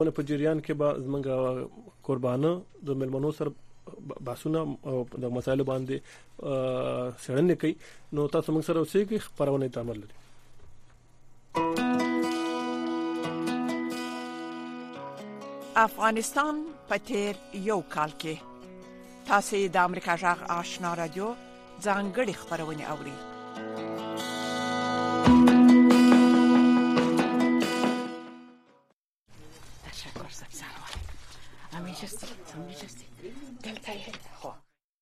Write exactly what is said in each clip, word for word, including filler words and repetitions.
په جریان کې به زمونږ قربانه د ملمنو سره بحثونه او د مسایلو باندې څېړنې کوي. نو تاسو موږ سره اوسئ کې خبرونه تعامل لري. افغانستان په تیر یو کال کې تاسو د امریکا جغ آشنا رادیو ځانګړي خبرونه اوري. تشکر سبزانوال. امیجستی امیجستی دلته یې خو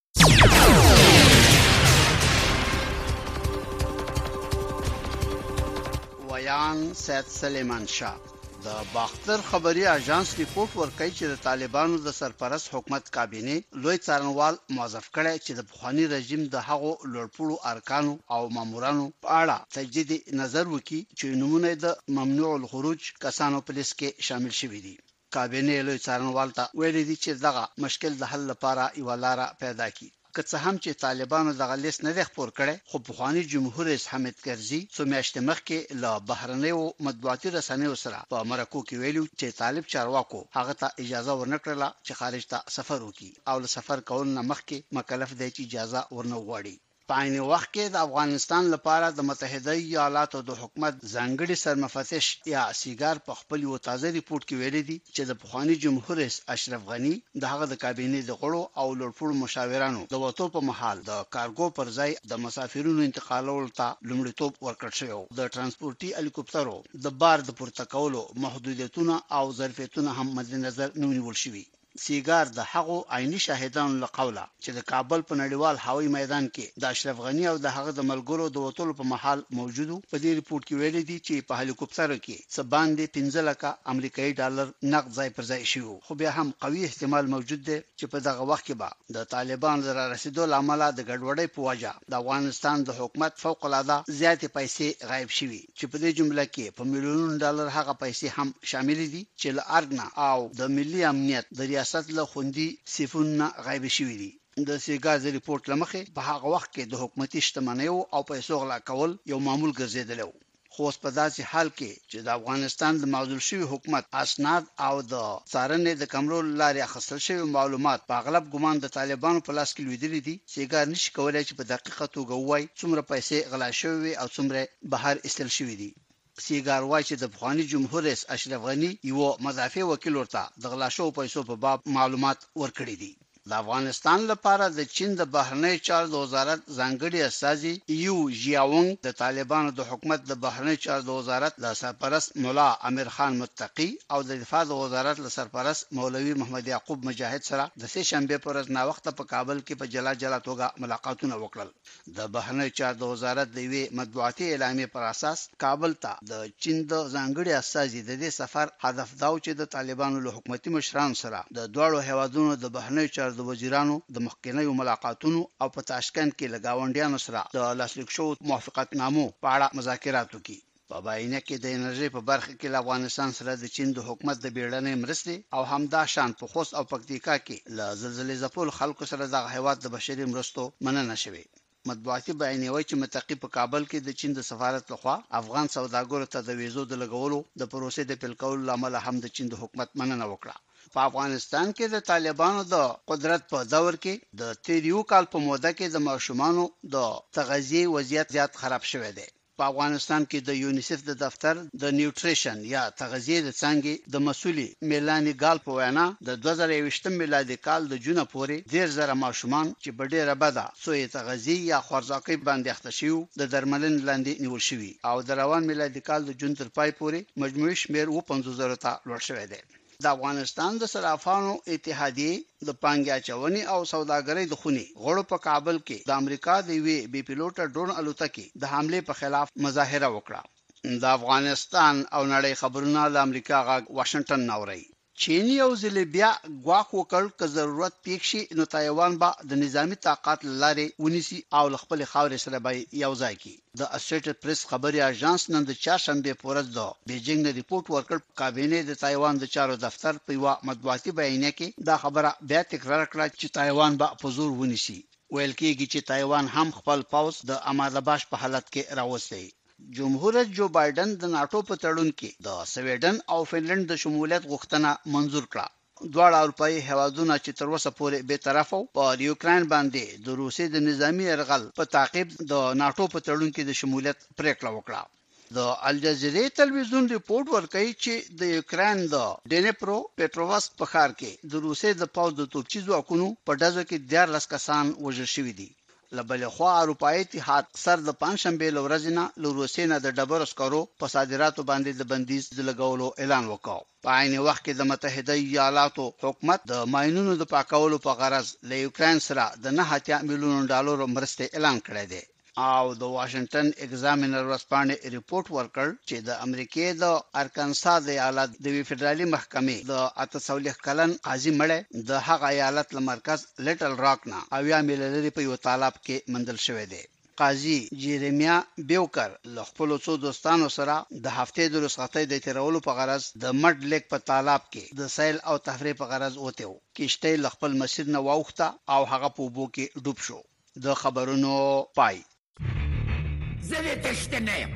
ویان سید سلیمان شاه د باختر خبري اژانس ریپورت ورکړي چې د طالبانو د سرپرست حکومت کابینه لوی څارنوال موظف کړي چې د بخوانی رژیم د هغو لوړپوړو ارکانو او مامورانو په اړه تجدید نظر وکړي چې نمونه د ممنوع الخروج کسانو په لیست کې شامل شوي دي. کابینه لوی څارنوال ته ویلي دي چې دغه مشکل د حل لپاره یو لار پیدا کړي. که څه هم چې طالبانو دغه لیست نه خپور کړي، خو بخوانی جمهور رئیس حامد کرزي څو میاشتې مخکې له بهرنیو مطبوعاتي رسنیو سره په مرکو کې ویلو چې طالب چارواکو هغه ته اجازه ورنکړه چې خارج ته سفر وکړي او له سفر کول نه مخکې مکلف دی چې اجازه ورنه وغواړي. په عین وخت کې د افغانستان لپاره د متحده ایالاتو د حکومت ځانګړي سرمفتش یا سیګار په خپل یو تازه ریپورت کې ویلي دي چې د بخوانی جمهور رئیس اشرف غنی د هغه د کابینې د غړو او لوړپوړو مشاورانو د وټو په محل د کارګو پر ځای د مسافرونو انتقالولو ته لومړیتوب ورکړ شوی. د ترانسپورتي هلیکوپټرو د بار د پورته کولو محدودیتونه او ظرفیتونه هم مد نظر نیول شوي. سیګار د هغو عیني شاهدانو له قوله چې د کابل په نړیوال هوایي میدان کې د اشرف غنی او د هغه د ملګرو د وټولو په محل موجودو په دې ریپورت کې ویل دي چې په هلیکوپټر کې څه باندې پنځه لکه امریکایي ډالر نقد ځای پر ځای شوی. خو بیا هم قوي احتمال موجود دی چې په دغه وخت کې به د طالبانو را رسیدو لامل د ګډوډۍ په وجه د افغانستان د حکومت فوق العاده زیاتې پیسې غایب شوي چې په دې جمله کې په میلیونونو ډالر هغه پیسې هم شامل دي چې له ارګنا او د ملي امنیت د ریاست له خوندي سیفونه غایب شوي دي. د سیګاز ریپورت لمخه په هغه وخت کې د حکومتي شتمنیو او پیسو غلا کول یو معمول ګرځیدل. خو په داسې حال کې چې د افغانستان د معزول شوی حکومت اسناد او د څارنې د کمرو لارې اخیستل شوی معلومات په اغلب ګمان د طالبانو په لاس کې لویدلې دي، سیګار نشي کولای چې په دقیقه توګه وایي څومره پیسې غلا شوی او څومره بهر استل شوی دي. سیګار وايي چې د بخوانی جمهور رئیس اشرف غنی یو مدافع وکیل ورته د غلا شوو پیسو په باب معلومات ورکړي دي. د افغانستان لپاره د چین د بهرنی چارو د وزارت ځانګړي استازي یو جیاونګ د طالبانو د حکومت د بهرنی چارو د وزارت له سرپرست مولا امیر خان متقی او د دفاع د وزارت له سرپرست مولوي محمد یعقوب مجاهد سره د سه شنبه پر ورځ نا وخت په کابل کې په جلا جلا توګه ملاقاتونه وکړل. د بهرنی چارو د وزارت د وی مطبوعاتي اعلامیه پر اساس کابل ته د چین د ځانګړي استازي د دې سفر هدف دا و چې د طالبانو له حکومتي مشرانو سره د دوړو هیوادونو د بهرنی چارو د وزیرانو د مخکنیو ملاقاتونو او په تاشکند کې لګاونډیانو سره د لاسلیک شوو موافقتنامو په اړه مذاکرات وکړي. په باینه کې د انرژي په برخه کې افغانستان سره د چین د حکومت د بیړنۍ مرستې او همدا شان په خوست او پکتیکا کې له زلزلې ځپل خلکو سره د هیواد د بشري مرستو مننه شوه. مطبوعاتي بیان یې چې متقی په کابل کې د چین د سفارت لخوا افغان سوداګرو ته د ویزو د لګولو د پروسې د پیل کولو لامل هم د چین د حکومت مننه وکړه. په افغانستان کې د طالبانو د قدرت په دور کې د تیریو کال په موده کې د ماشومانو د تغذیه وضعیت زیات خراب شوی دی. په افغانستان کې د یونیسف د دفتر د نیوټریشن یا تغذیه د څنګه د مسولي میلانی ګال په وینا د دوه زره یوولسم میلادي کال د جون پورې ډیر زره ماشومان چې په ډیره بده سوې تغذیه یا خوارځواکۍ باندې اخته شوی د درملن لاندې نیول شوی او د روان میلادي کال د جون تر پای پورې مجموعي شمیر و پنځوس زره ته لوړ شوی دی. د افغانستان د صرافانو اتحادیه د پانګه چونی او سوداګرۍ د خونی غړو په کابل کې د امریکا د وی بي پیلوټ ډرون الوتکې د حمله په خلاف مظاهره وکړه. د افغانستان او نړۍ خبرونه د امریکا غا واشنگټن ناوړي. چینی او ځلې بیا غواخ وکړ که ضرورت پیښ شي نو تایوان به د نظامی طاقت لارې ونیسي او خپل خاورې سره به یو ځای کی. د اسوسییټډ پریس خبري اژانس نن د چهارشنبه په ورځ د بیجینګ نه ریپورت ورکړ. کابینه د تایوان د چارو دفتر په یو مطبوعاتي بیانیه کې دا خبره بیا تکرار کړه چې تایوان به په زور ونیسي. ویل کېږي چې تایوان هم خپل پوځ د آماده باش په حالت کې راوستي. جمهور رئیس جو بایدن د ناتو په تړون کې د سویډن او فنلند د شمولیت غوښتنه منزور کړه. دواړه اروپאי هیوادونه چې تر اوسه پورې به طرف او په یوکرين باندې د روسي د نظامی يرغل په تعقیب د ناتو په تړون کې د شمولیت پریکړه وکړه. د الجزیرې تلویزیون ریپورت ورکوي چې د یوکرين د ډنیپرو پټرووسک په ښار کې د روسي د پاوز د توپچي ځواکونو په ډزو کې دیارلس کسان وژل شوي دي. لبل خو اروپאי اتحاد سر د پنځشنبه لورځ نه له روسي نه د ډبر اسکرو په صادراتو باندې د بندیز لګولو اعلان وکاو. په عین وخت کې د متحده ایالاتو حکومت د ماینونو د پاکولو په غرض له یوکرين سره د نه اتیا میلیون ډالر مرسته اعلان کړی دی. او د واشنگټن ایگزامینر ورسپانې ریپورت ورکړ چې د امریکای د ارکانسا د ایالت د فدرالي محکمې د اتسولخ کلن قاضي مړ د هغه ایالت له مرکز لیټل راک نه اویا میلیلري په یو طالب کې مندل شوی دی. قاضي جیرمیا بیوکر له خپل څو دوستانو سره د هفته د رخصتۍ د تیرولو په غرض د مډ لیک په طالب کې د سیل او تفریح په غرض وته و. کشته ل خپل مسیر نه واوخته او هغه په بو کې ډوب شو. د خبرونو پای زده تشته نیم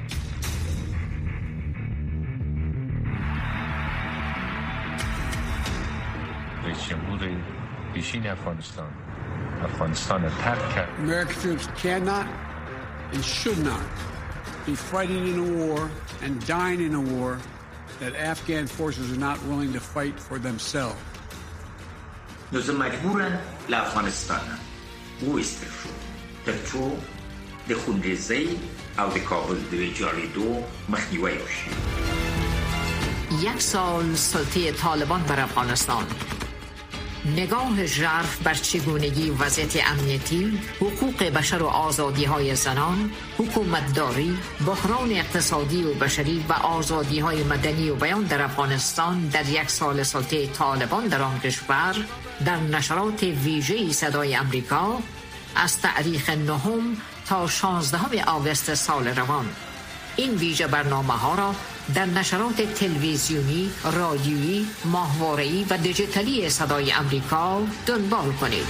رئیس جمهور پیشین افغانستان افغانستان ترک کرد. American troops cannot and should not be fighting in a war and dying in a war that Afghan forces are not willing to fight for themselves. نو مجبورن لافغانستان وایستل شو ترڅو د خونریزی او د کابل د ویجاریدو مخنیوی وشي. یک سال سلطه طالبان بر افغانستان، نگاه ژرف بر چگونگی وضعیت امنیتی، حقوق بشر و آزادی های زنان، حکومتداری، بحران اقتصادی و بشری و آزادی های مدنی و بیان در افغانستان در یک سال سلطه طالبان در آن کشور در نشرات ویژه صدای امریکا از تاریخ نهم تا شانزدهم آگوست سال روان. این ویژه برنامه ها را در نشرات تلویزیونی، رادیویی، ماهواره‌ای و دیجیتالی صدای امریکا دنبال کنید.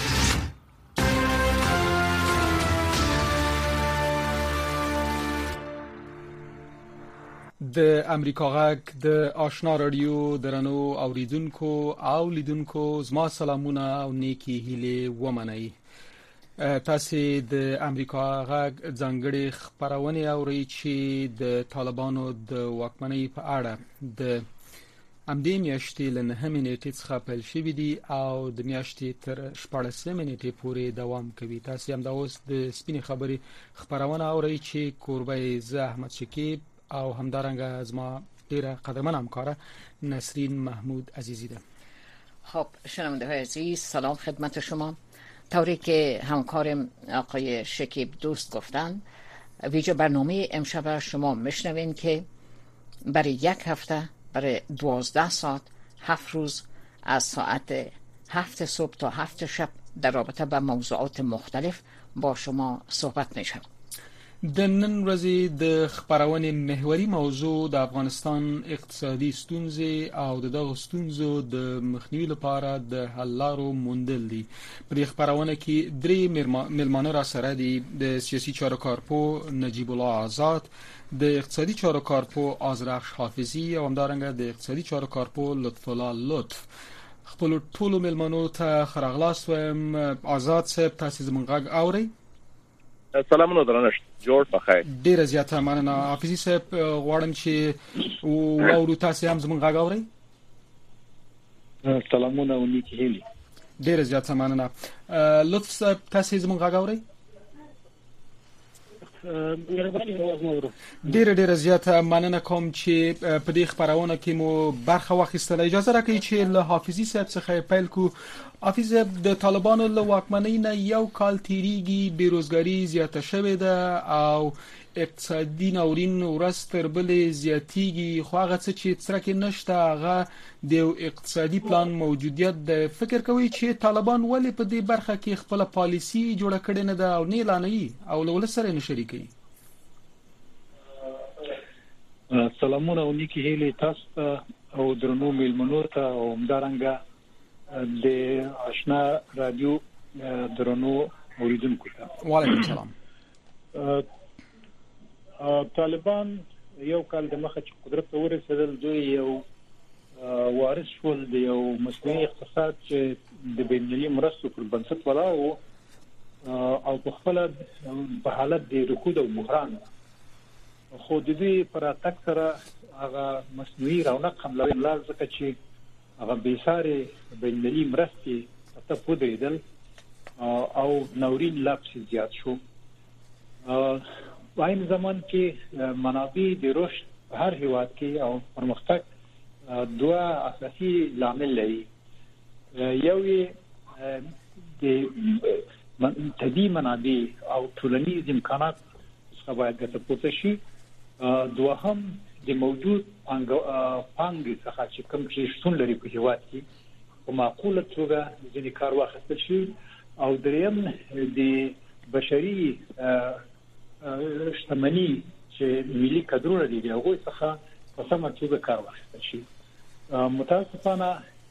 د امریکا غږ د آشنا رادیو درنو اوریدونکو او لیدونکو زما سلامونه او نیکی هیله ومنئ. تاسو د امریکا غږ ځانګړي خبرونه اورئ چې د طالبانو د واکمنۍ په اړه د امدې میاشتې له نهمې نیټې څخه پیل شوې دي او د میاشتې تر شپاړسمې نیټې پورې دوام کوي. تاسو هم دا اوس د سپینې خبرې خبرونه اورئ چې کوربه زه احمد شکیب او همدارنګه زما ډیره قدرمن همکاره نسرین محمود عزیزی ده. خب شنونده های عزیز، سلام خدمت شما. طوری که همکارم آقای شکیب دوست گفتن، ویژه برنامه امشب شما میشنوین که برای یک هفته، برای دوازده ساعت، هفت روز از ساعت هفت صبح تا هفت شب در رابطه با موضوعات مختلف با شما صحبت میشم. د نن ورځې د خبرونې محوري موضوع د افغانستان اقتصادي ستونزې او د دغه ستونزو د مخنیوي لپاره د حل لارو موندل دي. په دې خبرونه کې درې مېلمانه را سره دي: د سیاسي چارو کارپو نجیب الله آزاد، د اقتصادي چارو کارپو آذرخش حافظي او همدارنګه د اقتصادي چارو کارپو لطف الله لطف. خپل ټولو مېلمنو ته ښه راغلاست وایم. آزاد صاحب، تاسو زموږ غږ اورئ؟ سلامونه درنښت، جوړ په خیر. ډیره زیاته مننه. حافظي صاحب، غواړم چې واورو تاسو هم زموږ غږ اورئ؟ سلامونه او نیکی هیلي. ډیره زیاته مننه. لطف صاحب، تاسو زموږ غږ اورئ؟ ډیره ډیره زیاته مننه کوم چې په دې خبرونه کې مو برخه واخیستل. اجازه راکړئ چې له حافظي صاحب څخه پیل کو. حافظ صاحب، د طالبانو له واکمنۍ نه یو کال تیریږي، بیروزګاری زیاته شوې ده او اقتصادي ناورین ورځ تر بلې زیاتیږي، خو هغه څه چې څرک نشته هغه د اقتصادي پلان موجودیت د فکر کوي چې طالبان ولې په دې برخه کې خپل پالیسی جوړه کړې نه ده او نه اعلانوي او له ولس سره نه شریکوي؟ سلامونه او نیکی هیلي تاسو ته او درنو میلمنو ته او همدارنګه د آشنا رادیو درنو اوریدونکو ته. وعلیکم السلام. طالبان یو کال د مخه چې قدرت ته ورسېدل دوی یو وارث شول د یو مصنوعي اقتصاد چې د بین‌المللي مرستو پر بنسټ ولاړ و او په خپل په حالت د رکود او بحران خو د دې پر اتک سره هغه مصنوعي رونق هم لري لار ځکه چې هغه بیسارې بین‌المللي مرستې ته پودریدل او نورین لپس زیات شو په این زمان کې منابع د رشد په هر هیواد کې او پرمختګ دوه اساسي لامل لري یو د طبیعي منابع او ټولنیز امکانات څخه باید ګټه پورته شي دوهم د موجود پانګې څخه چې کوم چې شتون لري په هیواد کې په معقوله توګه ځینې کار واخیستل شي او دریم د بشري شتمنۍ چې ملي کډرونه دي هغه څخه په سمه توګه کار واخیستل شي متاسفانه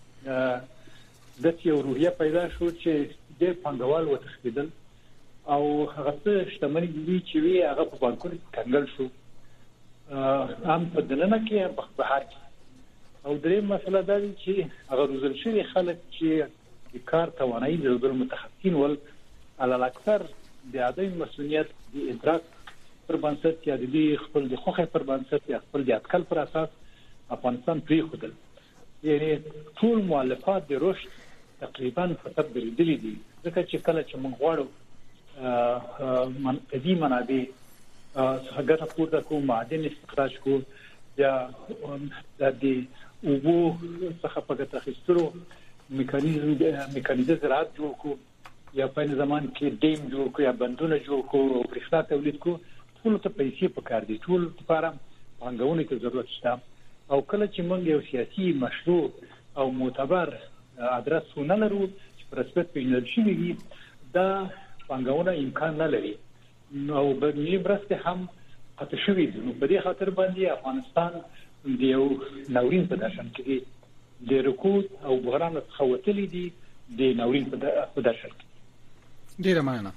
د یو روحیه پیدا شو چې د پنګوال وتښتیدل او هغه څه شتمنۍ دي چې وی هغه په بانکونو کې کنګل شو هم په دننه کې په بهر او درې مسله دا دي چې هغه روزل شوی خلک چې د کار توانایي درلودل متخصصین ول علل اکثر د عدم مسؤلیت د ادراک پر بنسټ یا د خپل د خوخه پر بنسټ یا خپل د اټکل پر اساس افغانستان پری خودل یعنی ټول مؤلفات د رشد تقریبا فقط بریدلې دي ځکه چې کله چې موږ غواړو منطقي منابع څخه ګټه پورته کوو معدن استخراج کوو یا د دې اوبو څخه په ګټه اخیستلو میکانیزم میکانیزم زراعت جوړ کوو یا په زمان کې ډیم جوړ کوو یا بندونه جوړ کوو او برېښنا تولید کوو ټول ته پیسې پکار دي ټول لپاره پانګونې ته ضرورت شته او کله چې موږ یو سیاسي مشروع او معتبر ادرس ونه لرو چې په رسمیت پیژندل شوی وي دا پانګونه امکان نه لري نو په ملي مرستې هم قطع شوی دي نو په دې خاطر باندې افغانستان د یو ناورین په درشن کې د رکود او بحران څخه وتلی دي د ناورین په درشن کې ډیره مننه.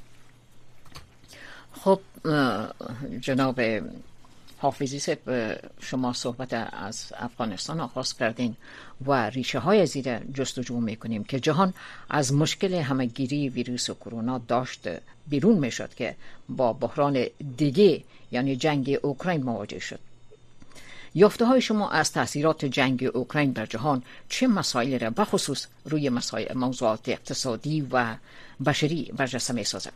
خب جناب حافظی صاحب شما صحبت از افغانستان آغاز کردین و ریشه های زیر جستجو میکنیم که جهان از مشکل همگیری ویروس کرونا داشت بیرون میشد که با بحران دیگه یعنی جنگ اوکراین مواجه شد. یافته های شما از تاثیرات جنگ اوکراین بر جهان چه مسائل را بخصوص روی مسائل موضوعات اقتصادی و بشری برجسته می سازد؟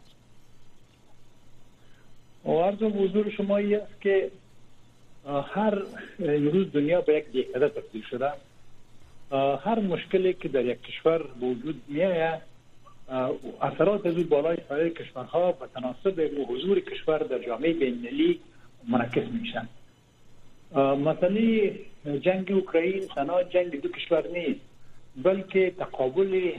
عرض حضور شما این است که هر امروز دنیا به یک دهکده تبدیل شده هر مشکلی که در یک کشور وجود میآید اثرات از بالای سایر کشورها به تناسب حضور کشور در جامعه بین‌المللی منعکس میشن. مسئله جنگ اوکراین تنها جنگ دو کشور نیست بلکه تقابل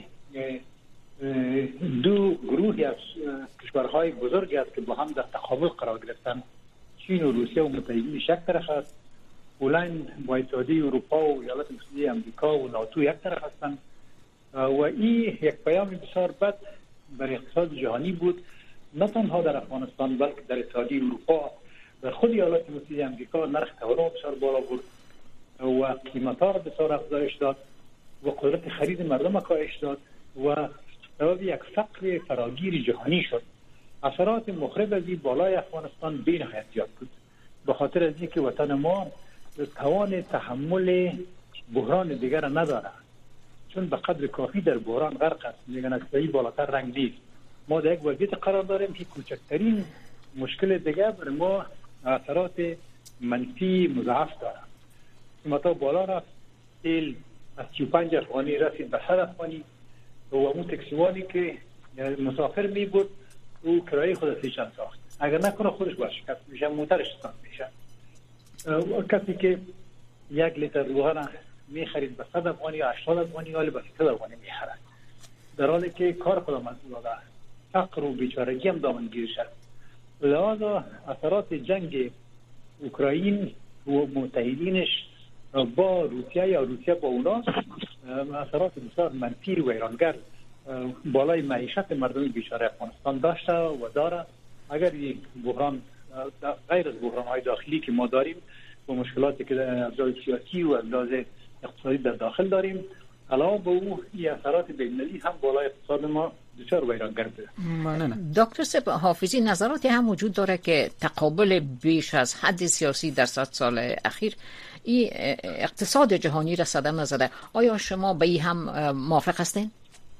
دو گروهی از کشورهای بزرگی است که با هم در تقابل قرار گرفتن چین و روسیه و متحدین یک طرف است هلند با اتحادیه اروپا و ایالات متحده آمریکا و ناتو یک طرف هستند و این یک پیام بسیار بد بر اقتصاد جهانی بود نه تنها در افغانستان بلکه در اتحادیه اروپا و خود ایالات متحده آمریکا نرخ تورم بسیار بالا بود و قیمت‌ها را بسیار افزایش داد و قدرت خرید مردم کاهش داد و سبب یک فقر فراگیر جهانی شد. اثرات مخرب از این بالای افغانستان بی‌نهایت زیاد بود به خاطر از اینکه وطن ما توان تحمل بحران دیگر نداره چون به قدر کافی در بحران غرق است میگن اکثری بالاتر رنگ نیست ما در یک وضعیت قرار داریم که کوچکترین مشکل دیگر بر ما اثرات منفی مضاعف داره قیمتا بالا رفت تیل از سی و پنج افغانی رسید به صد افغانی و اون تکسیوانی که مسافر می بود او کرایه خود سیشن ساخت اگر نکنه خودش ورشکست میشه موترش ساخت میشه کسی که یک لیتر روغن می خرید به صد افغانی یا هشتاد افغانی ولی به صد افغانی می خرد در حالی که کار خودم از داده فقر و بیچارگی هم دامنگیر شد لذا اثرات جنگ اوکراین و متحدینش با روسیه یا روسیه با اونا اثرات بسیار منفی و ویرانگر بالای معیشت مردم بیچاره افغانستان داشته و داره اگر این بحران غیر از بحران‌های داخلی که ما داریم و مشکلاتی که در ابزار سیاسی و ابزار اقتصادی در داخل داریم، علاوه به او این اثرات بین‌المللی هم بالای اقتصاد ما دچار ویرانگر بوده. ممنونم. دکتر سپ حافظی، نظراتی هم وجود داره که تقابل بیش از حد سیاسی در صد سال اخیر این اقتصاد جهانی را صدمه زده. آیا شما به این هم موافق هستین؟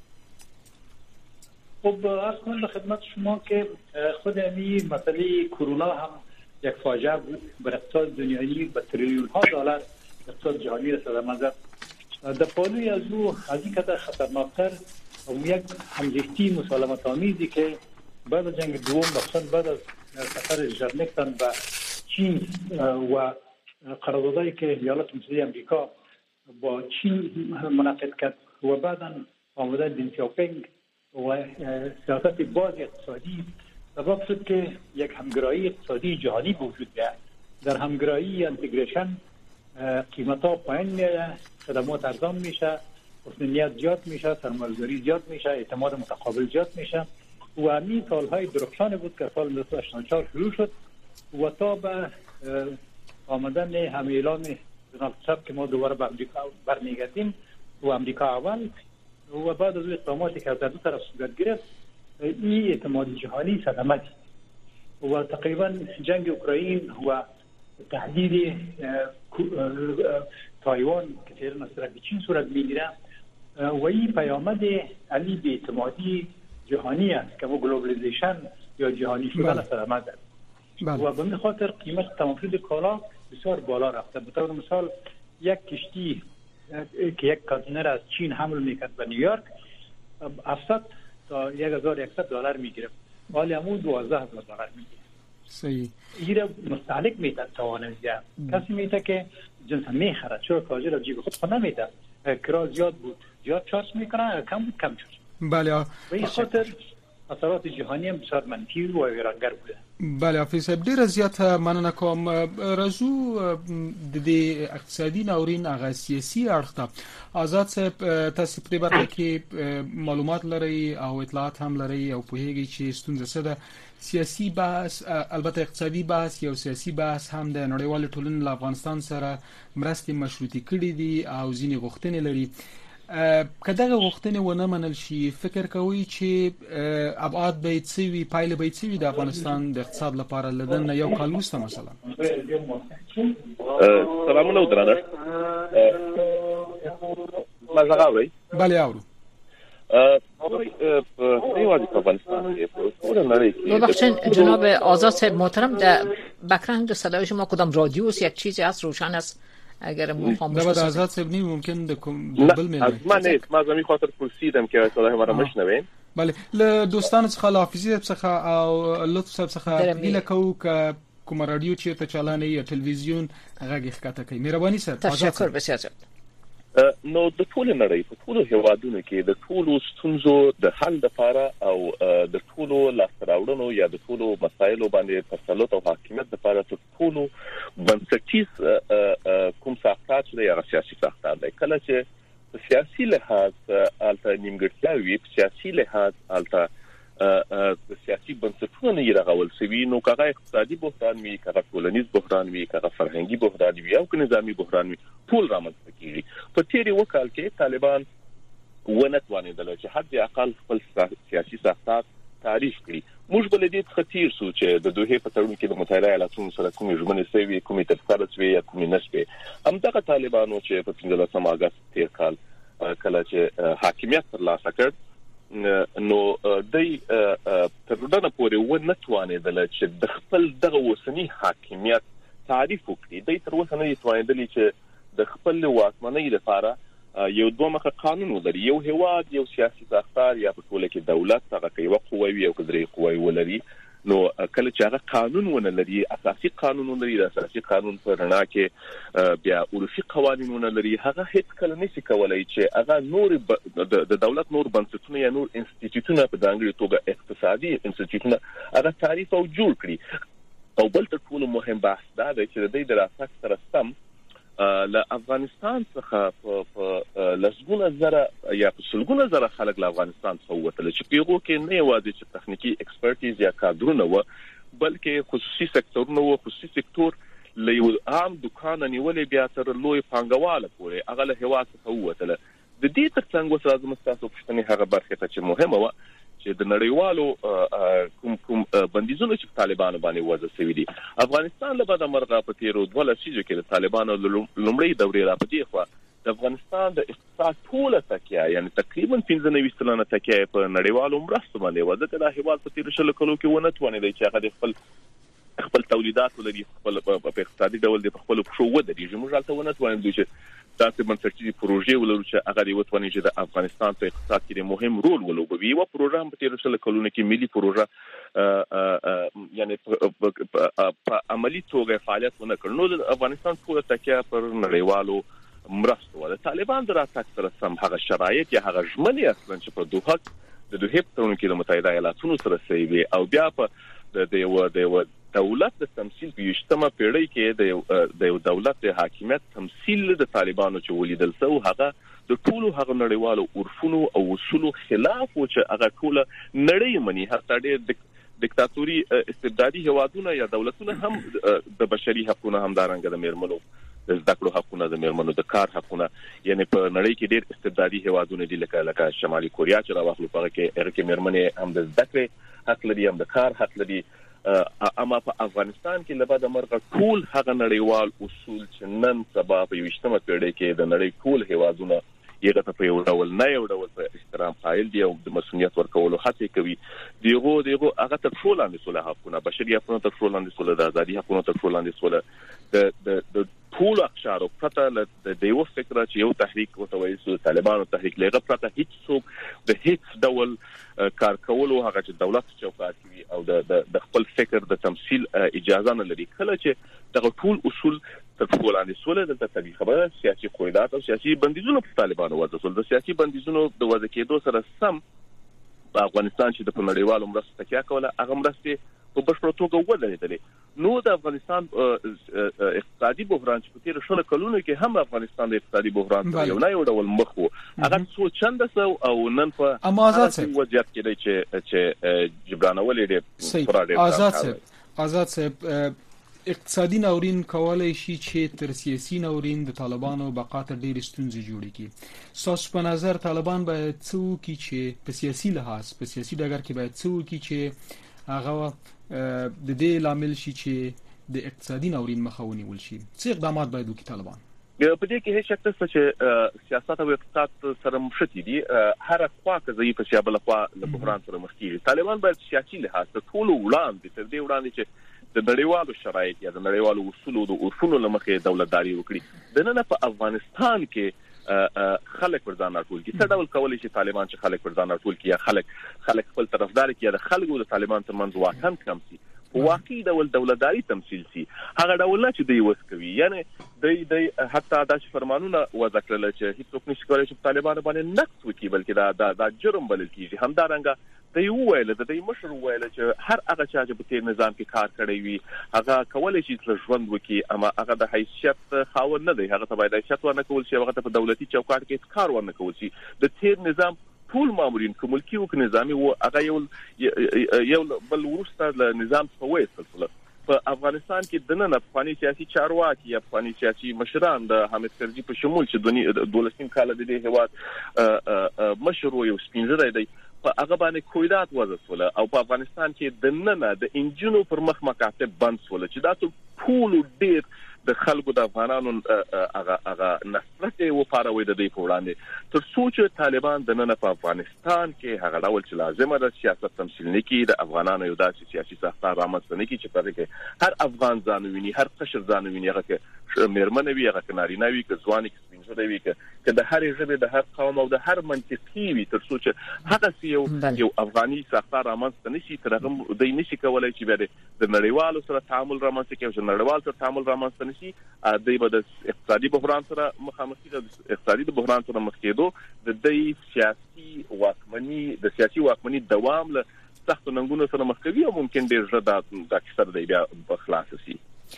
خب عرض کنم خدمت شما که خود این مسئله کرونا هم یک فاجعه بود بر اقتصاد دنیایی، به تریلیون ها دلار اقتصاد جهانی را صدمه زد. در پالوی از او از این قدر خطرناکتر و یک همزیستی مسالمت آمیزی که بعد از جنگ دوم مخصوصا بعد از سفر ریچارد نیکسون و چین و قراردادی که ایالات متحده آمریکا با چین منعقد کرد و بعدا آمدن دین سیاوپینگ و سیاست باز اقتصادی سبب شد که یک همگرایی اقتصادی جهانی وجود بیاید. در همگرایی انتگریشن قیمت‌ها پایین میاد، خدمات ارزان میشه، حسنیت زیاد میشه، سرمایه‌گذاری زیاد میشه، اعتماد متقابل زیاد میشه و همین سالهای درخشان بود که سال هزار و نهصد و هشتاد و چهار شروع شد و تا به آمدن همه اعلان دونالد ترامپ که ما دوباره به امریکا برمیگردیم و امریکا اول و بعد از اقداماتی که در دو طرف صورت گرفت این اعتماد جهانی صدمه دید و تقریبا جنگ اوکراین و تهدید تایوان که تهران از طرف چین صورت میگیره و این پیامد علی به اعتمادی جهانی است که ما گلوبالیزیشن یا جهانی شدن صدمه داد و به این خاطر قیمت تمام‌شده کالا بسیار بالا رفته. به طور مثال یک کشتی که یک کانتینر از چین حمل میکرد به نیویورک هفتصد تا هزار و صد دلار میگرفت، ولی همون دوازده هزار دلار میگیره. صحیح. ایره مستهلک میتونه توانه زیاد کسی میته که جنس میخره چرا تاجر از جیب خود خود نمیده، کرا زیاد بود زیاد چارج میکنه، کم بود کم چارج. بله. و این خاطر اثرات جهانی هم بسیار منفی و ویرانگر بوده. بله حافظ صاحب، ډیره زیاته مننه کوم. راځو د دې اقتصادي ناورین هغه سیاسي اړخ ته. آزاد صاحب تاسو په دې برخه کې معلومات لرئ او اطلاعات هم لرئ او پوهیږئ چې ستونزه څه ده. سیاسي بحث البته اقتصادي بحث یو سیاسي بحث هم د نړیوال ټولنې له افغانستان سره مرستې مشروطي کړې دي او ځینې غوښتنې لري. که دغه غوښتنې ونه منل شي فکر کوي چې ابعاد به څه وي، پایله به څه وي د افغانستان د اقتصاد لپاره لدن یو کال وروسته مثلا؟ سلامونه او درنښت. ما زغ اورئ؟ بله اورو. ببخشید جناب آزاد صاحب محترم، در بک‌گراند صدای شما کدام رادیو است؟ یک چیزی هست روشن است اگر مو خاموش باشه. آزاد صاحب نیم ممکن دبل میل. از من نیست، ما زمین خاطر پرسیدم که صدای ما را مشنوین. بله. ل دوستان څخه حافظي څخه او لطف صاحب څخه هیله کوو که کوم رادیو چې ته چالانه یا تلویزیون غږ ښکته کوي. مهرباني صاحب. تشکر بسیار. نو د ټول نړۍ په ټولو هیوادونو کې د ټولو ستونزو د حل لپاره او د ټولو لاسته یا د ټولو مسایلو باندې تسلط او حاکمیت لپاره د ټولو بنسټیز کوم ساختار چې یو سیاسي ساختار دی. کله چې سیاسي لحاظ الته نیمګړتیاوي په سیاسي لحاظ الته د سیاسي بنسټونو نه راغول سوي، نو کغه اقتصادي بحران وي، کغه ټولنیز بحران وي، کغه فرهنګي بحران وي او کله نظامی بحران وي، ټول رامنځته کیږي. په تیری وکال کې طالبان ونه توانیدل چې حد اقل خپل سیاسي ساختار تعریف کړي. موږ بل دې خطیر سو چې د دوه په تړون کې د متحده ایالاتونو سره کومې ژمنې سوي، کومې تفصیلات سوي یا کومې نشوي. همدغه طالبانو چې په پنځلسم اگست تیر کال کله چې حاکمیت ترلاسه کړ، نو دای ترډنه پورې و نه توانیدل چې د خپل دغه وسنی حاکمیت تعریف وکړي. دای تر اوسه نه توانیدل چې د خپل واکمنۍ لپاره یو دوه مخه قانون ولري، یو هیواد یو سیاسي ساختار یا په ټوله کې دولت هغه کوي قوي او کدرې قوي ولري. نو کله چې هغه قانون ونه لري، اساسي قانون ولري، د اساسي قانون په رڼا کې بیا عرفي قوانین ونه لري، هغه هیڅ کله نشي کولای چې هغه نور د دولت نور بنسټونه یا نور انسټیټیوټونه په ځانګړي توګه اقتصادي انسټیټیوټونه هغه تعریف او جوړ کړي. او بل تر ټولو مهم بحث دا دی چې د دې دراست سره سم له افغانستان څخه په لسګونه زره یا په سلګونه زره خلک له افغانستان څخه ووتل چې پیغو کې نه یوازې چې تخنیکی ایکسپرټیز یا کادرونه و، بلکې خصوصي سکتورونه او خصوصي سکتور له یو عام دکان نیولې بیا تر لوی پانګواله پورې هغه له هوا څخه ووتله. د دې ترڅنګ اوس راځم تاسو پوښتنې هغه برخه ته چې مهمه و چې د نړیوالو کوم کوم بندیزونه چې طالبانو باندې وضع شوي دي. افغانستان له بعد مرغه په تیرو دوه لسیزو کې د طالبانو لومړی دورې را پدې خو د افغانستان د اقتصاد ټوله تکیه یعنی تقریبا پنځه نوي سلنه تکیه په نړیوالو مرستو باندې و. ځکه دا هیواد په تیرو شلو کلو کې ونه توانېدی چې هغه د خپل خپل تولیدات ولري، خپل په اقتصادي ډول د خپل پښو ودرېږي. موږ هلته ونه توانېدو چې داسې بنسټیزې پروژې ولرو چې هغه دې وتواني چې د افغانستان په اقتصاد کې مهم رول ولوبوي. یوه پروژه هم په تیرو شلو کلونو کې ملي پروژه یعنی په عملي توګه فعالیت ونه کړ. نو د افغانستان ټوله تکیه پر نړیوالو مرستو د طالبان د راتګ سره سم هغه شرایط یا هغه ژمنې اصلا چې په دوحه د دوحې په تړون کې د متحده ایالاتونو سره شوي وي او بیا په د یو د یو دولت د تمثيل په یشتمه پیړۍ کې د یو د یو دولت د حاکمیت تمثيل د طالبانو چې ولیدل سو هغه د ټولو هغه نړیوالو عرفونو او اصولو خلاف و چې هغه ټول نړۍ مني. حتی د دیکتاتوري استبدادي هوادونه یا دولتونه هم د بشري حقوقو هم دارنګ د میرمنو د زده کړو حقونه د میرمنو د کار حقونه یعنی په نړۍ کې ډېر استبدادي هوادونه دي لکه لکه شمالي کوریا چې راوخلو په کې هغه کې میرمنې هم د زده کړې حق لري هم د کار حق لري. اما په افغانستان کې لبا د مرغه ټول هغه نړیوال اصول چې نن سبا په یوشتمه پیړۍ کې د نړۍ ټول هوادونه یغه ته په یو ډول نه یو ډول په احترام قائل دي او د مسؤلیت ورکولو هڅه کوي. دیغه دیغه هغه ته ټول اندې سول حقونه بشري حقونه ته ټول اندې سول د ازادي حقونه ته ټول اندې سول د د ټول اقشار او پته د دیو فکر چې یو تحریک وتوي سو طالبانو تحریک لغه پته هیڅ څوک د هیڅ ډول کار کولو هغه چې دولت چوکاټ کوي او د د خپل فکر د تمثيل اجازه نه لري. کله چې دغه ټول اصول تر ټول اندې سول د طبي خبره سیاسي قواعد او سیاسي بندیزونه په طالبانو وضع سول. د سیاسي بندیزونو د وضع کېدو سره سم په افغانستان چې د نړیوالو مرستو تکیه کوله هغه مرستې په بشپړه توګه ودرېدلې. نو د افغانستان اقتصادي بحران چې په تیر شلو کلونو کې هم افغانستان د اقتصادي بحران یو نه یو ډول مخ وو هغه څو چنده سو او نن په امازات وضعیت کې دی چې چې جبرانول دي پراډه آزاد آزاد صاحب اقتصادي ناورین کولای شي چې تر سیاسي ناورین د طالبانو بقا ته ډېر ستونزې جوړې کړي. تاسو په نظر طالبان باید څه وکړي چې په سیاسي لحاظ په سیاسي ډګر کې باید څه وکړي چې هغه د دې لامل شي چې د اقتصادي ناورین مخه ونیول شي؟ څه اقدامات باید وکړي طالبان؟ په دې کې هیڅ شک نشته چې سیاست او اقتصاد سره مشتي دي. هر خوا که ضعیف شي بل خوا له بحران سره مخ کیږي. طالبان باید سیاسي لحاظ ته ټول وړاندې تر دې وړاندې چې د نړیوالو شرایط یا د نړیوالو اصولو د عرفونو لمخې دولتداري وکړي. د نن په افغانستان کې خلک پر ځان راټول کی څه ډول کولای شي طالبان چې خلک پر ځان راټول کی یا خلک خلک خپل طرفدار کی یا د خلکو د طالبان ترمنځ واټن کم شي واقعي ډول دولتداري تمثيل شي هغه ډول چې دوی وسکوي. یعنی دوی دوی حتی دا فرمانونه وضع کړل چې هیڅوک نشي کولای چې طالبان باندې نقص وکړي بلکې دا دا, دا جرم بلل کیږي. همدارنګه دوی وویل د دوی مشر وویل چې هر هغه چې په تیر نظام کې کار کړی وي هغه کولای شي چې ژوند وکړي اما هغه د حیثیت خاوند نه دی. هغه ته باید حیثیت ورنه کول شي هغه ته په دولتي چوکاټ کې کار ورنه کول شي. د تیر نظام ټول مامورین کوم ملکی او نظامی او هغه یو یو بل ورسته له نظام څخه وېستل. په افغانستان کې د نن افغاني سیاسي چارواکي افغاني سیاسي مشران د حامد کرزي په شمول چې دولسین کال د دې هواد مشر یو سپینځری دی په هغه باندې کویدات وځول او په افغانستان کې د نن د انجینو پر مخ مکاتب بند سول چې دا ټول ډیر د خلکو د افغانانو هغه هغه نفرت او پاروي د دې په وړاندې تر څو چې طالبان د نن په افغانستان کې هغه ډول چې لازمه ده سیاست تمثيل نکړي د افغانانو یو داسې سیاسي ساختار رامنځته نکړي چې په کې هر افغان ځان ویني هر قشر ځان ویني هغه کې مېرمنه وي هغه نارینه وي که ځوان کې سپینځه وي که د هر ژبه د هر قوم او د هر منطقي وي تر څو چې هغه یو یو افغاني ساختار رامنځته نشي تر هغه د نشي کولای چې به د نړیوالو سره تعامل رامنځته کوي چې نړیوال سره تعامل رامنځته نشي د د اقتصادي بحران سره مخامخ د اقتصادي بحران سره مخ کېدو د دې سیاسي واکمنۍ د سیاسي واکمنۍ دوام له سخت ننګونو سره مخ کوي او ممکن ډیر ژر د اکثر دی بیا بخلاص شي.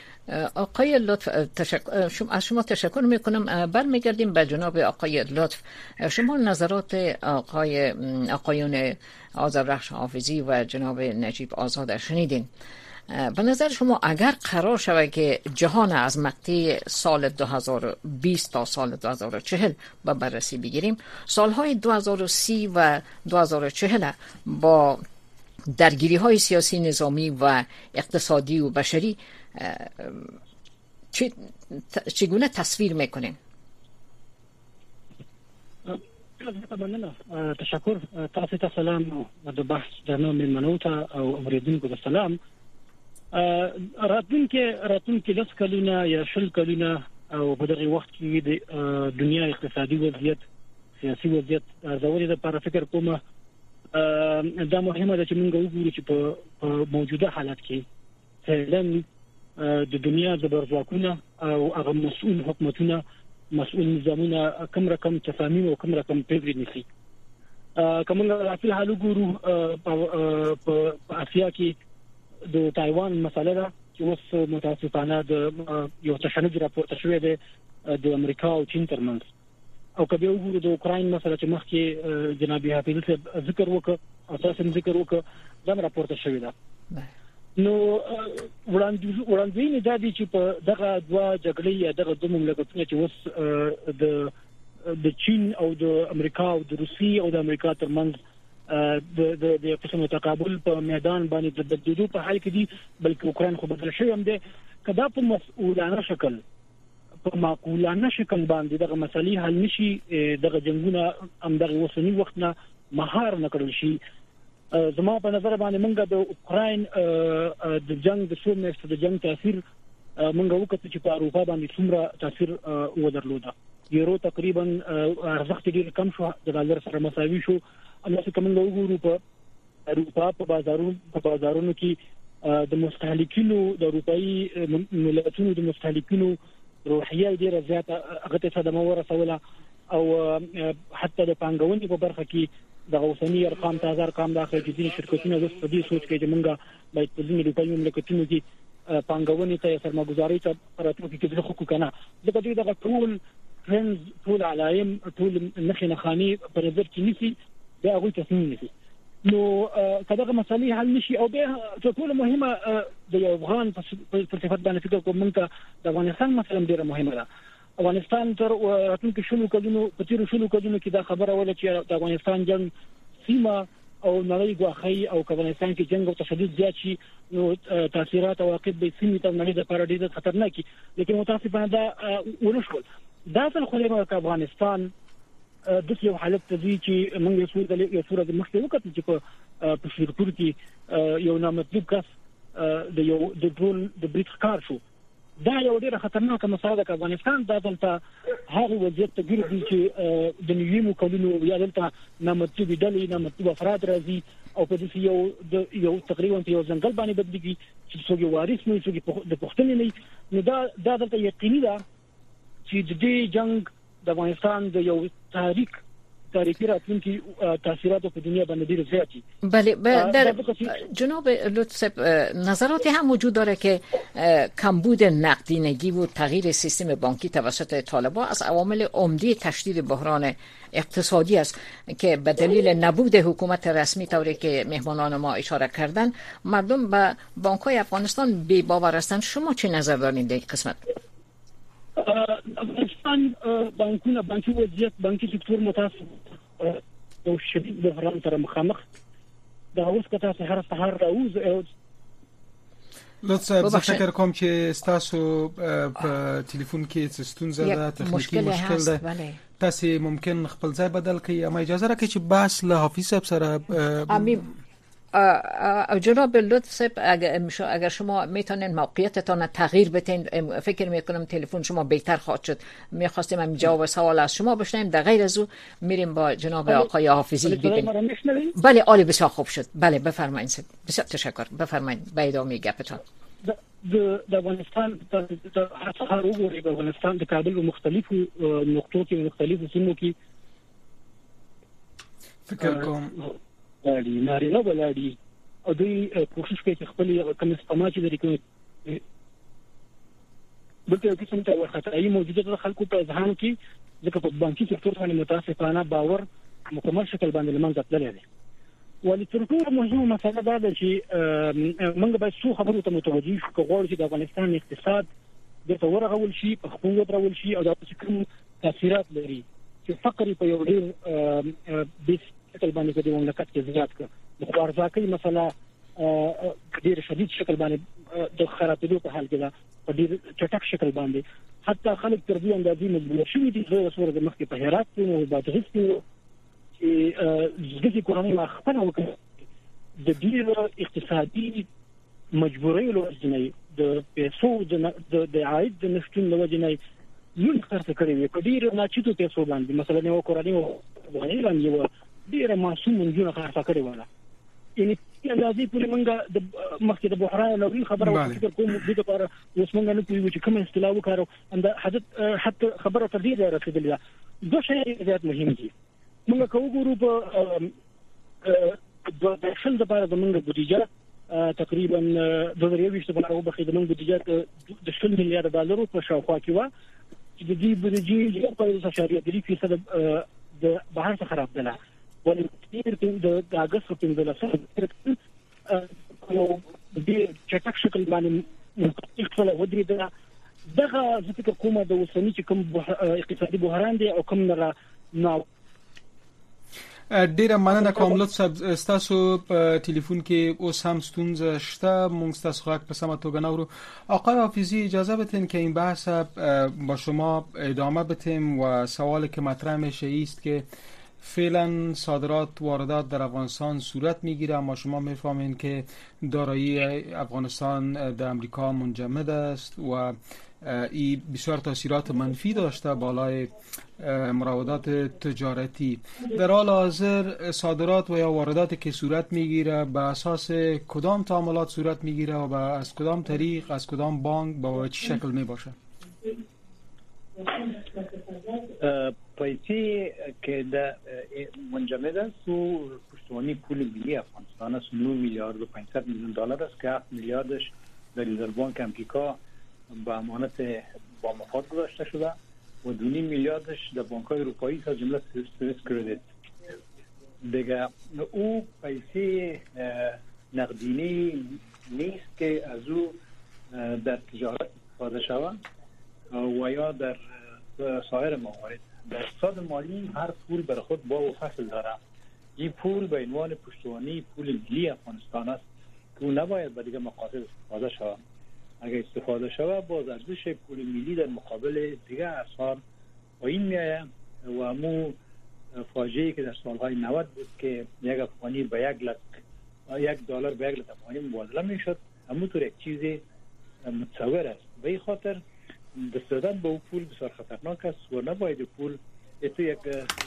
آقای لطف تشکر شما از شما تشکر میکنم. برمیگردیم به جناب آقای لطف. شما نظرات آقای آقایون آذربخش حافظی و جناب نجیب آزاد شنیدین. به نظر شما اگر قرار شود که جهان از مقطع سال دو هزار و بیست تا سال دو هزار و چهل به بررسی بگیریم، سالهای دو هزار و سی و دو هزار و چهل با درگیری های سیاسی، نظامی و اقتصادی و بشری چگونه تصویر میکنیم؟ تشکر. تاسو ته سلام د بحث د نوم منو ته او اوریدونکو ته سلام. راتلونکي راتلونکي لس کلونه یا شل کلونه او په دغه وخت کې د دنیا اقتصادي وضعیت، سیاسي وضعیت زوري د لپاره فکر کوم دا مهمه ده چې موږ وګورو چې په موجوده حالت کې فعلا د دنیا د برځواکونه او هغه مسؤل حکومتونه، مسؤل نظامونه کوم رقم تفاهم او کوم رقم پیغري نشي. کومه رافل حال وګورو په اسیا کې د تایوان مسله ده چې اوس متاسفانه د یو تشنج راپورته شوې ده د امریکا او چین ترمنځ، او کبه وګورو د اوکراین مسله چې مخکې جناب حافظ صاحب ذکر وکړ او تاسو ذکر وکړ دا راپورته شوې ده. نو وړاندې وړاندې نه دا دي چې په دغه دوا جګړې یا دغه دوه مملکتونو چې اوس د د چین او د امریکا او د روسي او د امریکا ترمنځ د د د قسم تقابل په میدان باندې د بدلېدو په حال کې دي، بلکې اوکراین خو بدل شوی هم دی. کدا په مسؤلانه شکل په معقولانه شکل باندې دغه مسلې حل نشي، دغه جنگونه هم دغه وسنی وخت نه مهار نه کړل شي. زما په نظر باندې موږ د اوکراین د جنگ د څو میاشتو د جنگ تاثیر موږ وکړو چې په اروپا باندې څومره تاثیر و درلوده. یورو تقریبا ارزښت ډیر کم شو، د ډالر سره مساوي شو. اما چې کوم وګورو په اروپا په بازارونو په بازارونو کې د مستهلکینو د اروپאי ملتونو د مستهلکینو روحیه ډیره زیاته هغه ته صدمه ورسوله، او حتی د پانګونې په برخه کې د اوسنی ارقام تازه ارقام د خارجي شرکتونو د سپدي سوچ کې چې موږ باید په ځینې اروپאי مملکتونو کې پانګونې ته سرمایه‌ګذاري ته راتلونکي کې د حقوق کنه دغه دوی دغه ټول ترنز ټول علایم ټول نخي نخاني په نظر کې نيسي دا هغه تصمیم نيسي. نو کداغه مسالې حل نشي او به ټول مهمه د یو افغان په صفات باندې فکر کوم ته د افغانستان مثلا ډیره مهمه ده. افغانستان تر راتلونکي شلو کلونو په تیر شلو کلونو کې دا خبره ولا چې د افغانستان جنگ سیمه او نړۍ غواخي او افغانستان کې جنگ او تشدد زیات شي، نو تاثیرات او عواقب به سیمه ته نړۍ د لپاره ډیره خطرناکي. لیکن متاسفانه دا ونشول. دا ځل خو له افغانستان د یو حالت ته دي چې موږ یو څو د یو څو د مخکې وکړو چې په شیرپور کې یو نامطلوب کس د یو د ډرون د بریټ ښکار شو. دا یو ډیره خطرناکه مسله ده. افغانستان دا دلته هغه وضعیت ته ګرځي چې د نیمو کلونو یا دلته نامطلوب ډلې نامطلوب افراد راځي او په دې یو د یو تقریبا په یو ځنګل باندې بدلېږي چې څوک وارث نه څوک د پښتنې نه. نو دا دا دلته یقیني ده چې د دې جنگ د افغانستان د یو تاریخ تاریخي راتلونکي تاثیرات په دنیا باندې ډیر زیات دي. بله در جناب لطف نظراتی هم وجود داره که کمبود نقدینگی و تغییر سیستم بانکی توسط طالبان از عوامل عمده تشدید بحران اقتصادی است که به دلیل نبود حکومت رسمی طوری که مهمانان ما اشاره کردن مردم به بانک‌های افغانستان بی باور هستند. شما چه نظر دارید در این قسمت؟ افغانستان بانکونه بانکي وضعیت بانکي سکتور متاسف او شدید بحران سره مخامخ دا اوس کته هر سهار راوځي. لطفا زه فکر کوم چې تاسو په ټلیفون کې ستونزه ده، تخنیکی مشکل ده. تاسو ممکن خپل ځای بدل کړئ، اما اجازه راکړئ چې بحث له حافظ صاحب سره جناب لطف اگر اگر شما میتونین موقعیتتان تغییر بدین، فکر میکنم تلفن شما بهتر خواهد شد. میخواستیم هم جواب سوال از شما بشنویم. در غیر از او میریم با جناب آقای حافظی ببینیم. بله عالی، بسیار خوب شد. بله بفرمایید. بسیار تشکر. بفرمایید به ادامه گپتان. د افغانستان د هر وګوري د افغانستان د کابل مختلفو نقطو کې مختلفو سیمو کې فکر کوم لري نارینه ولادي او دوی کوشش کوي چې خپل کوم استعمال چې لري کوي بلکې قسم ته ورخطایي موجوده د خلکو په ځان کې ځکه په بانکي سکتور باندې متاسفانه باور مکمل شکل باندې لمنځه تللی دی. ولی تر ټولو مهمه مسله دا ده چې موږ باید څو خبرو ته متوجه شو که غواړو چې د افغانستان اقتصاد دته ورغول شي په خپل ودرول شي او دا چې کوم تاثیرات لري چې فقر په یو ډیر بیس شکل باندې په دې مملکت کې زیات کړ د خوارځواکۍ مسله ډیر شدید شکل باندې د خرابېدو په حال کې ده په ډیر چټک شکل باندې حتی خلک تر دې اندازې مجبور شوي دي چې اوس ورته مخکې په هرات کې نو بادغیس کې چې ځکه کورنۍ ما خپل وکړ د ډیر اقتصادي مجبورۍ له وجې د پیسو د عاید د نشټون له وجې یو خرڅ کړی وي په ډیر ناچیتو پیسو باندې مثلا یو کورنۍ وغوړي باندې یو ډیر معصوم منځونه خرڅ کړی ولا یعنی اندازې پورې مونږه د مخکې د بحران نوې خبره فکر کوم د دې لپاره اوس مونږ نه پوهیږو چې کوم اصطلاح وکړو اند حدث حتی خبره تر دې ځای رسیدلې ده دوه شی زیات مهم دي مونږ کوو ګورو په د داخل لپاره د مونږ بودیجه تقریبا د ریوي څخه په بخې د مونږ بودیجه د شل میلیارډ ډالرو په شاوخوا کې و چې د دې بودیجه په یو څه درې فیصد د بهر څخه راځله ولې د اگست په پنځه سره نو د چټک شکل باندې مختلف ودرې ده دغه ځکه کومه د اوسنی چې کوم اقتصادي بحران دی او کوم نه نو ډیره مننه کوم لطفا تاسو په ټلیفون کې اوس هم ستونزه شته مونږ تاسو غږ په سمه توګه نورو آقای حافظی اجازه بدین که این بحث با شما ادامه بدیم و سوالی که مطرح میشه است که فعلا صادرات واردات در افغانستان صورت میگیره اما شما میفهمین که دارایی افغانستان در امریکا منجمد است و این بسیار تاثیرات منفی داشته بالای مراودات تجارتی. در حال حاضر صادرات و یا وارداتی که صورت میگیره به اساس کدام تعاملات صورت میگیره و با از کدام طریق از کدام بانک با چه شکل میباشه؟ پیسې که د منجمد است و پشتوانی پول ملی افغانستان است نه میلیارد و پانصد میلیون دلار است که هفت میلیاردش در ریزرو بانک امریکا به امانت با مفاد گذاشته شده و دو میلیاردش در بانک‌های اروپایی از جمله سوئیس کردیت. دیگه او پیسې نقدینی نیست که از او در تجارت استفاده شود و یا در سایر موارد. در اقتصاد مالی هر پول بر خود با و فصل داره. این پول به عنوان پشتوانی پول ملی افغانستان است که او نباید به دیگه مقاصد استفاده شود. اگر استفاده شود باز ارزش پول ملی در مقابل دیگه اسعار پایین میآید و مو فاجعه‌ای که در سالهای نود بود که یک افغانی به یک لک یک دلار به یک لک افغانی مبادله میشد همونطور یک چیز متصور است. به این خاطر دست دادن به او پول بسیار خطرناک است و نباید پول اتو یک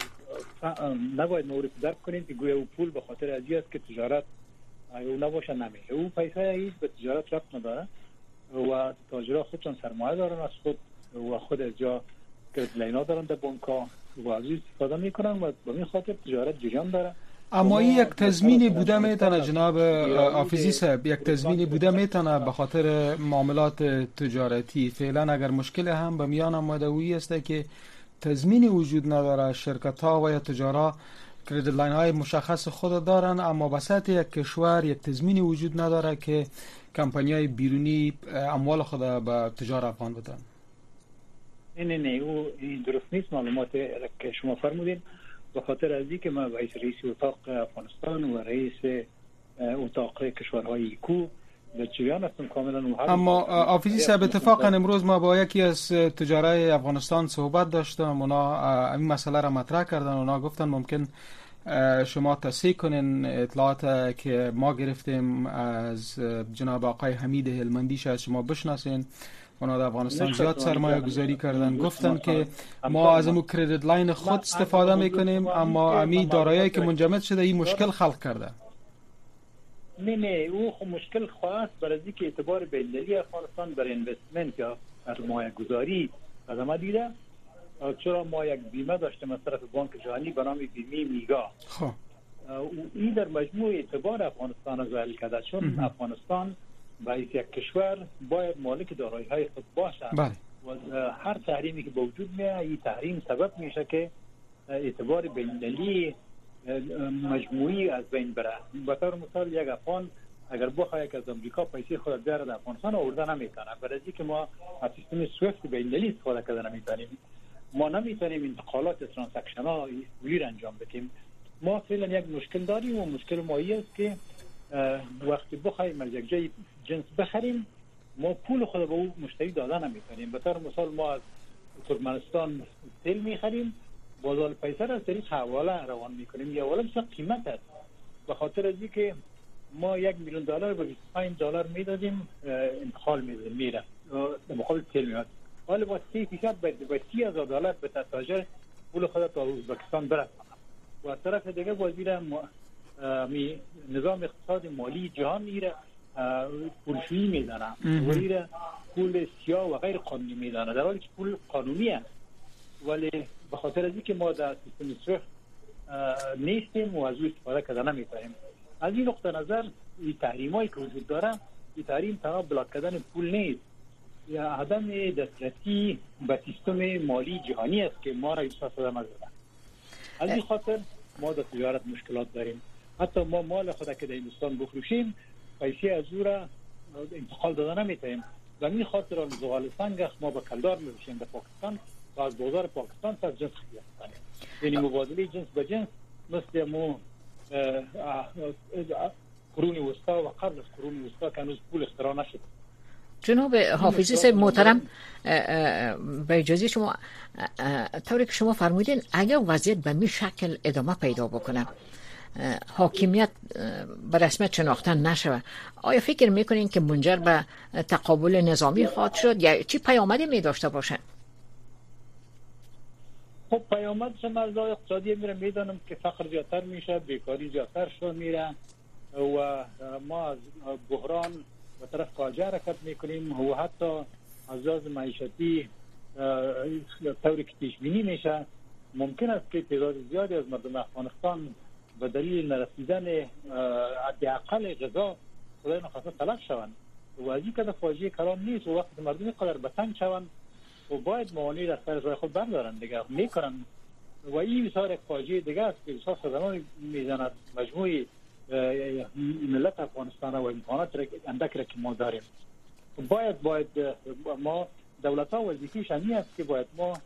نباید مورد درک کنید که گویا او پول به خاطر ازی است که تجارت او نباشه نمیشه. او پیسه هیچ به تجارت ربط نداره و تاجرها خودشان سرمایه دارن از خود و خود از جا کردیت لینا دارن در بانک‌ها و از این استفاده میکنن و به این خاطر تجارت جریان داره. اما این یک تضمین بوده میتونه جناب حافظی صاحب یک تضمین بوده میتونه به خاطر معاملات تجارتی فعلا اگر مشکل هم به میان آمده وی است که تضمینی وجود نداره شرکت ها و یا تجارا کردیت لاین های مشخص خود دارن اما وسط یک کشور یک تضمینی وجود نداره که کمپانی های بیرونی اموال خود به تجار افغان بدن. نه نه نه او درست نیست معلومات که شما فرمودین به خاطر از اینکه ما رئیس رئیس اتاق افغانستان و رئیس اتاق کشورهای ایکو در جریان هستم کاملا. اما حافظی صاحب اتفاقا امروز ما با یکی از تجارای افغانستان صحبت داشتم اونا این مسئله را مطرح کردن اونا گفتن ممکن شما تصحیح کنین اطلاعات که ما گرفتیم از جناب آقای حمید هلمندی شاید شما بشناسین اونا در افغانستان زیاد سرمایه گذاری کردن گفتن که ما از امو کردیت لاین خود استفاده میکنیم اما امی دارایی که منجمد شده این مشکل خلق کرده. نه نه او خو مشکل خاص برای اینکه اعتبار بین‌المللی افغانستان برای اینوستمنت یا سرمایه گذاری قدم دیده چرا ما یک بیمه داشتیم از طرف بانک جهانی به نام بیمه میگا. خب این در مجموع اعتبار افغانستان از ذیل کرده چون افغانستان باید یک کشور باید مالک دارایی های خود باشه بله. و هر تحریمی که به وجود میاد این تحریم سبب میشه که اعتبار بین‌المللی مجموعی از بین بره. به طور مثال یک افغان اگر بخواد از امریکا پیسه خود بیاره در افغانستان آورده نمیتونه، برای اینکه ما از سیستم سویفت بین‌المللی استفاده کردن نمیتونیم. ما نمیتونیم انتقالات ترانزکشن ها ویر انجام بدیم. ما فعلا یک مشکل داریم و مشکل مایی است که وقتی بخوایم از یک جای جنس بخریم ما پول خود به اون مشتری دادن نمیتونیم. به طور مثال ما از ترکمنستان تیل میخریم، بازار پیسه را از طریق حواله روان میکنیم، یا حواله بسیار قیمت است، به خاطر از اینکه ما یک میلیون دلار به بیست و پنج دلار میدادیم انتقال میدادیم میره در مقابل تیل میاد، حالا با سی فیصد به سی هزار دلار به تاجر پول خود تا ازبکستان برسانه. و از طرف دیگه وزیر نظام اقتصاد مالی جهان میره پولشویی میدانه، وزیر پول سیاه و غیر قانونی میدانه، در حالی که پول قانونی است، ولی به خاطر از اینکه ما در سیستم سویفت نیستیم و از او استفاده کردن نمیتونیم. از این نقطه نظر این تحریمایی که وجود داره، این تحریم تنها بلاک کردن پول نیست، یا عدم دسترسی به سیستم مالی جهانی است که ما را استفاده نمی‌کنه. از این خاطر ما در تجارت مشکلات داریم. حتی ما مال خود که در هندوستان بفروشیم پیسه از او را انتقال دادن نمیتونیم. و این خاطر از زغال سنگ ما به کلدار می‌فروشیم در پاکستان و از بازار پاکستان تا جنس خرید کنیم. یعنی مبادله جنس به جنس مثل مو قرون وسطا و قبل از قرون وسطا که هنوز پول اختراع نشد. جناب حافظی صاحب محترم، به اجازه شما، طوری که شما فرمودین اگر وضعیت به می شکل ادامه پیدا بکنه، حاکمیت به رسمیت شناخته نشود، آیا فکر میکنین که منجر به تقابل نظامی خواهد شد یا چی پیامدی می داشته باشه؟ خب پیامدش از اقتصادی میره میدانم که فقر زیادتر میشه، بیکاری زیادتر شد میره و ما از بحران به طرف فاجعه حرکت میکنیم و حتی از لحاظ معیشتی طوری که پیش بینی میشه ممکن است که تعداد زیادی از مردم افغانستان به دلیل نرسیدن حداقل غذا خدای نخواسته تلف شوند و از این که فاجعه کلان نیست و وقتی مردم قدر به تنگ شوند و باید موانع در سر راه خود بردارن دیگه میکنن و این بسیار یک فاجعه دیگه است که بسیار صدمه میزند مجموعی ملت افغانستان و امکانات اندک را که ما داریم. باید باید ما دولت ها وظیفه‌اش همین است که باید ما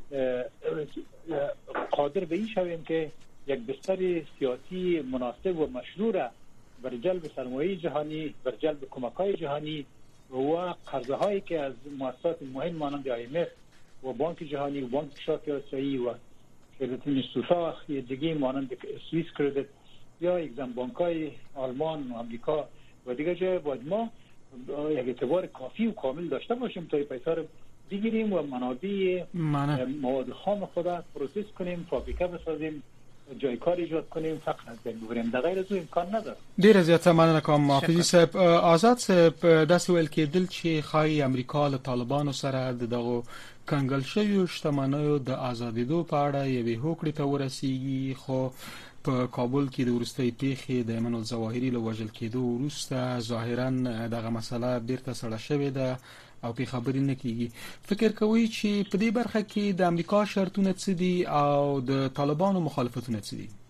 قادر به این شویم که یک بستر سیاسی مناسب و مشروع را بر جلب سرمایه جهانی، بر جلب کمک‌های جهانی و قرضه هایی که از مؤسسات مهم مانند آی ام اف و بانک جهانی و بانک کشاف آسیایی و شرکت نیستوفا دیگه مانند سوئیس کردیت یا اگزم بانک‌های آلمان و آمریکا و دیگه جای باید ما یک اعتبار کافی و کامل داشته باشیم تا پیسه رو بگیریم و منابع مواد خام خود پروسس کنیم، فابریکه بسازیم، جای کار ایجاد کنیم، فقط از بین ببریم. در غیر از اون امکان نداره. ډیر زیاته مننه کوم حافظي صاحب. آزاد صاحب داسې ویل کېدل چې خای امریکا له طالبانو سره دغه کنګل شویو شتمنیو د آزادېدو په اړه یوې هوکړې ته ورسیږي، خو په کابل کې د ورستۍ پیښې د ایمن الظواهري له وژل کېدو وروسته ظاهرا دغه مسله بیرته سړه شوې ده او په خبرې نه کیږي. فکر کوي چې په دې برخه کې د امریکا شرطونه څه دي او د طالبانو مخالفتونه څه دي؟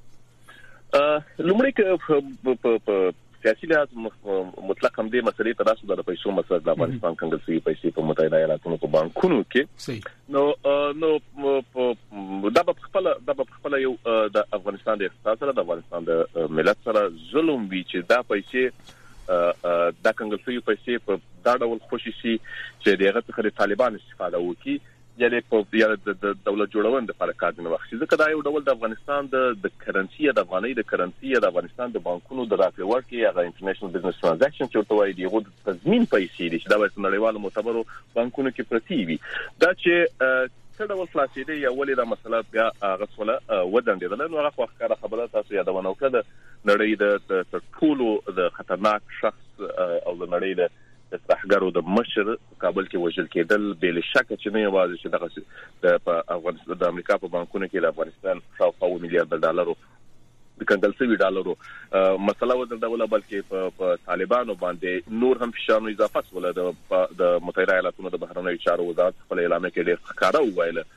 لومړی که په سیاسي لحاظ مطلق هم دې مسلې ته راسو د پیسو مسله د افغانستان کنګل شوي پیسې په متحده ایالاتونو په بانکونو کې نو نو دا په خپل دا په خپل یو د افغانستان د اقتصاد سره د افغانستان د ملت سره ظلم وی چې دا پیسې دا کنګل شوي پیسې په دا ډول خوشي شي چې دغه څخه طالبان استفاده وکړي یعنی په یا د دولت جوړون د لپاره کار نه وخت ځکه دا یو ډول د افغانستان د د کرنسي د افغاني د کرنسي د افغانستان د بانکونو د راکړې ورکړې هغه انټرنیشنل بزنس ترانزاکشن چې ورته وایي دیغه د تضمین پیسې دي چې دا په نړیوالو معتبرو بانکونو کې پرتی وي دا چې څه ډول فلاسیده یا ولې دا مسله بیا غوښوله ودانډېدل نو هغه وخت خبره تاسو یادونه وکړه د نړۍ د ټولو د خطرناک شخص او د نړۍ د د ترهګرو د مشر کابل کې وژل کېدل بل شک چې نه یوازې چې دغه د افغانستان د امریکا په بانکونو کې د افغانستان شاوخوا میلیارډ ډالرو د کنګل شوي ډالرو مسله و د ډول بلکې په طالبانو باندې نور هم فشار اضافه ولا د متحده ایالاتونو د بهرنیو چارو وزارت خپل اعلان کې ډېر ښکاره وویل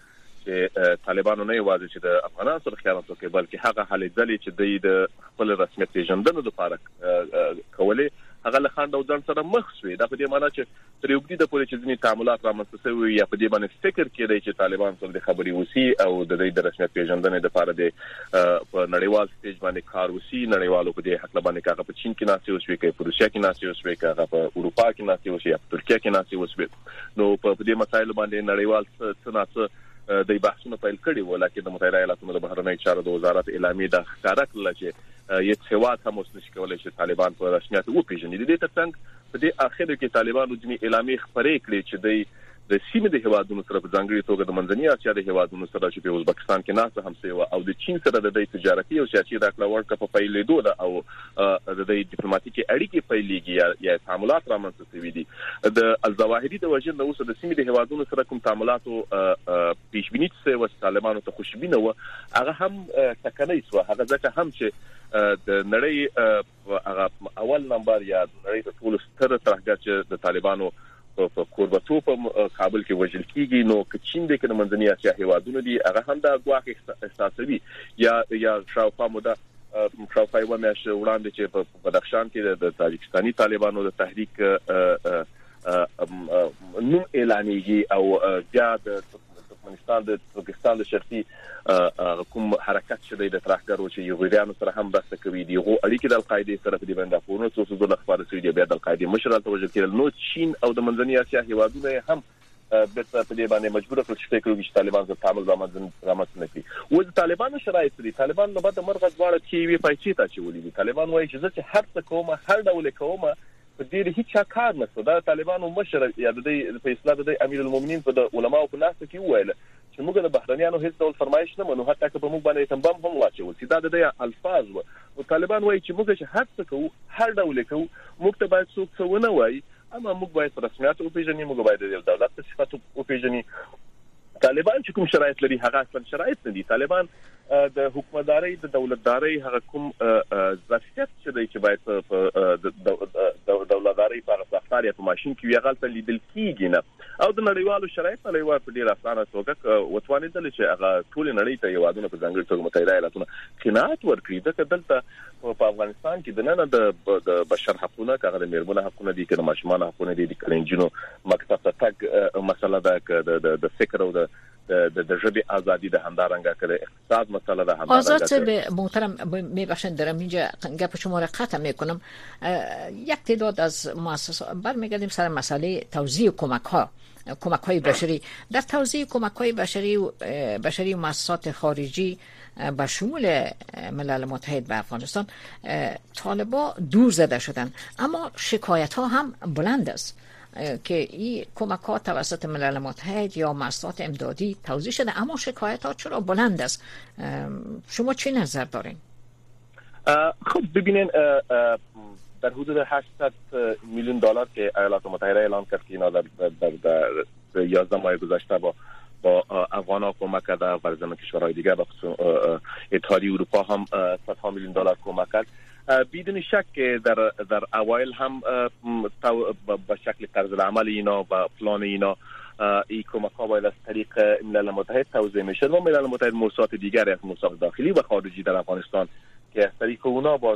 چې طالبانو نه یوازې چې د افغانانو سره خیانت وکړي بلکې هغه هلې ځلې چې د خپل رسمیت پیژندنې لپاره کولې هغه له خنډ او ځان سره مخ شوې. دا په دې معنی چې تر یو وخت پورې چې ځینې تعاملات رامنځته شوي یا په دې باندې فکر کېدی چې طالبان سره د خبرې وسی او د دې د رسمیت پیژندنې لپاره د په نړیوال سټیج باندې کار وسی. نړیوالو په دې حق باندې کاغه په چین کې ناسي اوسوي کې په روسیا کې ناسي اوسوي کاغه په اروپا کې ناسي اوسوي یا په ترکیه کې ناسي اوسوي. نو په دې مسایلو باندې نړیوال څه د بحثونو پیل کړي وو، لکه د متحده ایالاتونو د بهرنی چارو د وزارت اعلامیه د ښکارا کړل چې یو څوات هم اوس نشي کولای چې طالبان په رسمیت وپیژني. د دې ترڅنګ په دې اخر کې طالبانو د اعلامیه خبرې کړې چې د د سیمې د هیوادونو سره په ځانګړي توګه د منځنۍ اسیا د هیوادونو سره چې په ازبکستان کې ناسه هم سیوا او د چین سره د دې تجارتي او سیاسي راکړه ورکړه په پیلېدو ده او د دې ډیپلوماټیکي اړیکې پیلېږي یا تعاملات رامنځته شوي دي. د الظواهري د وجه نه اوس د سیمې د هیوادونو سره کوم تعاملاتو پیشبینی څه و طالبانو ته خوشبینه و هغه هم ټکنۍ شو. هغه ځکه هم چې د نړۍ هغه اول نمبر یا نړۍ د ټولو ستر ترهګر چې د طالبانو په کوربتو په کابل کې وژل کیږي نو کچین د کنه منځنۍ اسیا هیوادونو دي هغه هم د غواخ احساسوي یا یا شاوخوا موده شاوخوا یو میاشت وړاندې چې په بدخشان کې د تاجکستاني طالبانو د تحریک نو اعلانېږي او بیا د افغانستان د پاکستان د شرقي کوم حرکت شوی د ترهګرو چې یوغیریانو سره هم بحث کوي دي غو اړیکې د القاعده سره په دې باندې پورنه څو څو د خبرو سوي دی بیا د القاعده مشران توجه کړل. نو چین او د منځنۍ اسیا هیوادونه هم به په دې باندې مجبور کړل چې فکر وکړي چې طالبان سره تعامل رامنځته نکړي. و د طالبانو شرایط دي طالبان نو بعد مرغه دواړه چې وی پایچې ته چولې دي. طالبان وایي چې زه چې هر څه کوم هر ډول کوم په دې هیڅ کار نه څه. دا طالبانو مشر یا د په اصلاح د امیر المؤمنین په علماء په ناس کې وویل چې موږ د بهرنیانو هیڅ ډول فرمایش نه منو حتی که په موږ باندې تنبم هم واچول چې دا د الفاظ و. او طالبان وایي چې موږ چې هر څه کوو هر ډول کوو موږ ته باید څوک څه ونه وایي اما موږ باید رسمیت وپیژنو موږ باید د دولت صفات وپیژنو. طالبان چې کوم شرایط لري هغه اصلا شرایط نه دي. طالبان د حکومتداري د دولتداري هغه کوم ظرفیت چې دی چې باید د دولتداري په رفتار یا په ماشين کې ویغلته لیدل کیږي نه او د نړیوالو شرایط نړیوال په ډیر اسانه توګه وتوانیدل چې هغه ټول نړۍ ته یوادونه په ځانګړي توګه متحده ایالاتونه قناعت ورکړي. ځکه دلته په افغانستان کې د نن د بشر حقوقونه هغه د میرمنو حقوقونه دي که د ماشومان حقوقونه دي د کلنجونو مکتب ته تګ مسله ده که د فکر او د د د ژبې ازادي د همدارنګه کړي اقتصاد مسئله ده همدارنګه آزاد به محترم میبخشید درم اینجا گپ شما را قطع میکنم. یک تعداد از مؤسسات برمیگردیم سر مسئله توزیع کمک ها کمک های بشری. در توزیع کمک های بشری بشری مؤسسات خارجی به شمول ملل متحد به افغانستان طالبان دور زده شدن اما شکایت ها هم بلند است که این کمک ها توسط ملل متحد یا مؤسسات امدادی توزیع شده اما شکایت ها چرا بلند است؟ شما چی نظر دارین؟ خب ببینین در حدود هشتصد میلیون دلار که ایالات متحده اعلام کرد که اینا در در در یازده ماه گذشته با با افغان‌ها کمک کرده و زمین کشورهای دیگه به خصوص اتحادیه اروپا هم صدها میلیون دلار کمک کرد. بدون شک که در در اوایل هم به شکل طرز عمل اینا و پلان اینا این کمک ها باید از طریق ملل متحد توزیع میشد و ملل متحد موسسات دیگری از موسسات داخلی و خارجی در افغانستان که از طریق اونا باز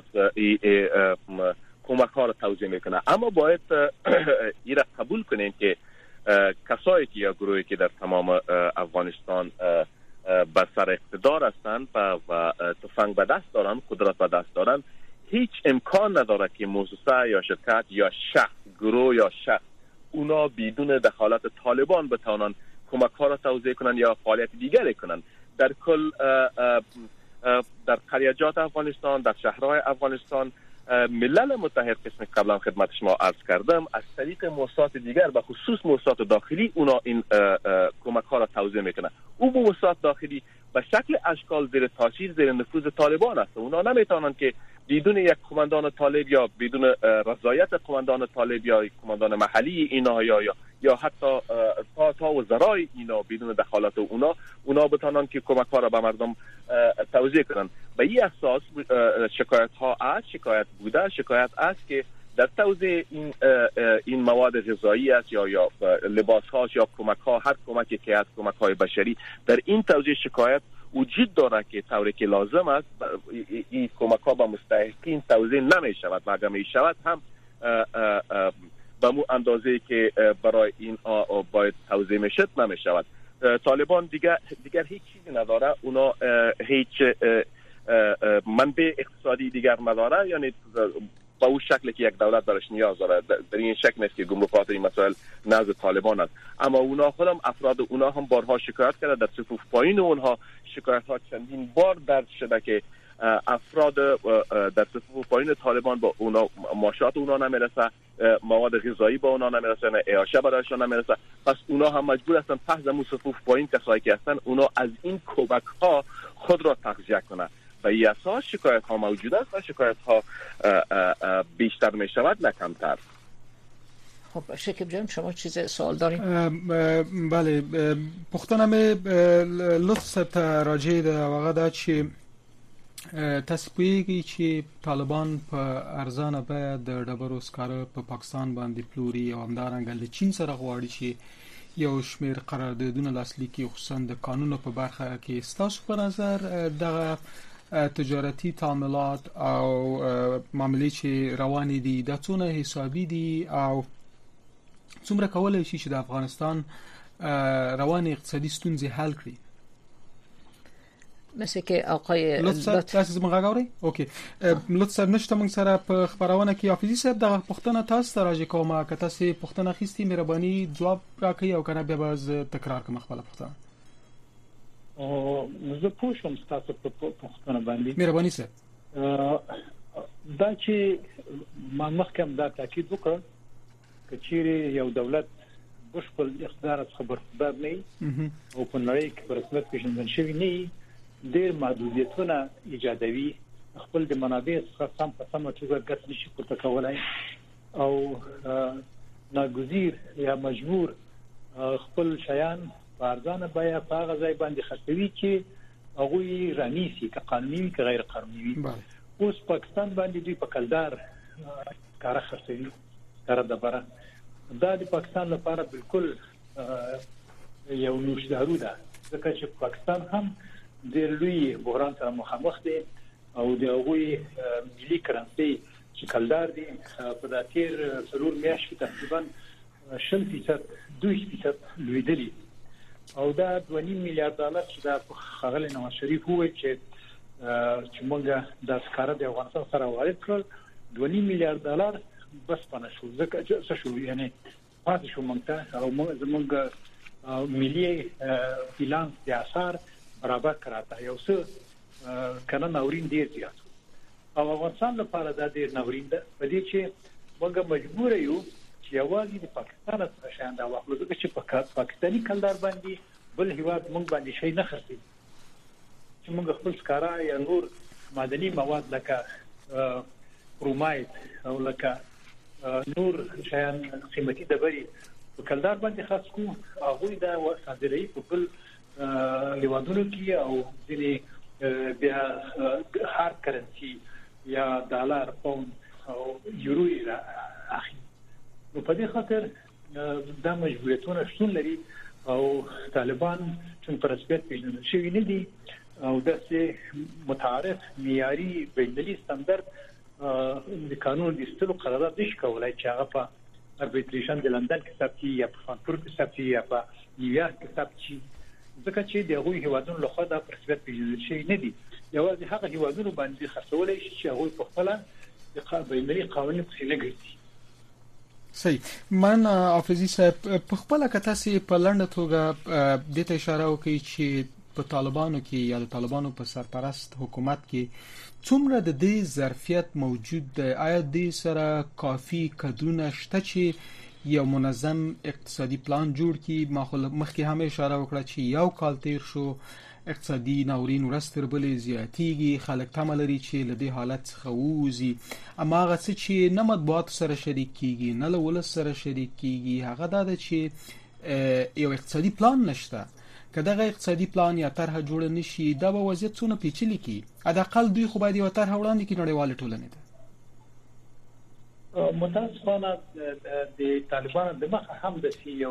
کمک ها را توزیع میکنه. اما باید این را قبول کنیم که کسایی که یا گروهی که در تمام افغانستان بر سر اقتدار هستند و تفنگ به دست دارن قدرت به دست دارن هیچ امکان نداره که مؤسسه یا شرکت یا شخص گروه یا شخص اونا بدون دخالت طالبان بتوانن کمک ها را توزیع کنن یا فعالیت دیگری کنن. در کل در قریجات افغانستان در شهرهای افغانستان ملل متحد قسم قبلا خدمت شما عرض کردم از طریق مؤسسات دیگر و خصوص مؤسسات داخلی اونا این کمک ها را توزیع میکنن. او مؤسسات داخلی به شکل اشکال زیر تاثیر زیر نفوذ طالبان است. اونا نمیتونن که بدون یک کماندان طالب یا بدون رضایت کماندان طالب یا کماندان محلی اینا یا یا یا حتی تا تا وزرای اینا بدون دخالت اونا اونا بتونن که کمک ها را به مردم توزیع کنن. به این اساس شکایت ها است شکایت بوده شکایت است که در توزیع این این مواد غذایی است یا یا لباس ها یا کمک ها، هر کمکی که از کمک های بشری در این توزیع شکایت وجود داره که طوری که لازم است این کمک ها به مستحقین توزیع نمی شود و اگر می شود هم به مو اندازه که برای این باید توزیع می شد نمی شود. طالبان دیگر دیگر هیچ چیزی نداره، اونا هیچ منبع اقتصادی دیگر نداره، یعنی با اون شکلی که یک دولت درش نیاز داره. در این شکل نیست که گمرکات این مسائل نزد طالبان است، اما اونا خودم افراد اونا هم بارها شکایت کرده، در صفوف پایین اونها شکایت ها چندین بار درج شده که افراد در صفوف پایین طالبان با اونا معاشات اونا نمیرسه، مواد غذایی با اونا نمیرسه، نه اعاشه برایشان نمیرسه. پس اونا هم مجبور هستن پس از صفوف پایین کسایی که هستن اونا از این کمک ها خود را تغذیه کنه. و این اساس شکایت ها موجود است و شکایت ها بیشتر می شود نه کمتر. خب شکیب جان شما چیز سوال دارید؟ بله، پختنم لطف راجع د هغه دا چې تاسو پوهیږئ چې طالبان په ارزانه بیه د ډبرو سکاره په پاکستان باندې پلوري او همدارنګه له چین سره غواړي چې یو شمېر قراردادونه لاسلیک کړي، خصوصا د قانونو په برخه کې. ستاسو په نظر دغه تجارتي تعاملات او معاملې چې روانې دي دا څونه حسابي دي او څومره کولای شي چې د افغانستان روان اقتصادي ستونزې حل کړي؟ مثل که آقای لطفا تاسو زما غاوري اوکی لطفا نشته موږ سره په خبرونه کې حافظي صاحب دغه پښتنه تاسو ته راځي کومه که تاسو پښتنه خستي مهرباني جواب راکړئ او کنه بیا به تکرار کوم خپل پښتنه. او زه پوښتنه تاسو په پښتنه باندې مهرباني صاحب دا چې ما مخکم دا تاکید وکړ چې چیرې یو دولت بشپړ اقتدار خبر خبر نه او په نړۍ کې پر رسمیت پیژندل شوی نه ډېر محدودیتونه ایجادوي، خپل د منابع څخه سم په سمه توګه ګټه نشي پورته کولای او ناګزیر یا مجبور خپل شیان په ارزانه بیه په هغه ځای باندې خرڅوي چې هغوی رانیسي که قانوني که غیر قانوني وي. اوس پاکستان باندې دوی په کلدار کار خرڅوي کار دبره. دا د پاکستان لپاره بالکل یو نوشدارو ده، ځکه چې پاکستان هم د لوی بحران سره مخامخ دی او د هغوی ملي کرنسي چې کلدار دي په داتیر څلور میاشتې تقریبا شل فیصد دوه فیصد لویدلی او دا دوه نیم میلیارډ ډالر چې د خغل نواز شریف وایي چې چې موږ د سکاره د افغانستان سره وارد کړل دوه نیم میلیارډ ډالر بس پنه شو، ځکه چې څه شو یعنی پاتې شو موږ ته او موږ زموږ ملي بیلانس د اثر برابر کراته یو څه کنه ناورین ډیر زیات او افغانستان لپاره دا ډیر ناورین ده په دې چې موږ مجبور یو چې یوازې د پاکستان څخه شان دا واخلو، ځکه چې پاکستاني کلدار باندې بل هیواد موږ باندې شي نه خرڅي چې موږ خپل سکاره یا نور معدني مواد لکه کرومایت او لکه نور شیان قیمتي دبري په کلدار باندې خاص کو هغه دا صادري په بل هیوادونو کې او ځینې بیا هارد کرنسي یا ډالر پاوند او یورو اخی. نو په دې خاطر دا مجبوریتونه شتون لري او طالبان چې پر رسمیت پیژندل شوی نه دي او داسې متعارف معیاري بینالمللي ستاندرد د قانون د استلو قرارداد نشي کولای چې هغه په اربیتریشن د لندن کې ثبت یا په فرانکفورت کې ثبت یا په نیویارک کې ثبت شي، ځکه چې د هغوی هیوادونو لخوا د رسمیت پیژندل شوی نه دي. یوازې هغه هیوادونو باندې خرڅولای شي چې هغوی په خپل د بینالمللي قوانینو په نه ګرځي. صحیح. من حافظي صاحب په خپل کتاسي په لنډه توګه د ته اشاره وکړي چې په طالبانو کې یا د طالبانو په سرپرست حکومت کې څومره د دې ظرفیت موجود دی؟ آیا د سره کافي کدرونه شته چې یو منظم اقتصادي پلان جوړ کړي؟ ما خو مخکې هم اشاره وکړه چې یو کال تیر شو اقتصادي ناورین ورځ تر بلې زیاتیږي، خلک تمه لري چې له دې حالت څخه ووځي، اما هغه څه چې نه مطبوعاتو سره شریک کیږي نه له ولس سره شریک کیږي هغه دا ده چې یو اقتصادي پلان نشته. که دغه اقتصادي پلان یا طرح جوړ نشي دا به وضعیت څونه پیچلي کی. حداقل دوی خو باید یو طرح وړاندې کړي نړیوال ټولنې ته. متاسفانه د طالبانو د مخه هم د یو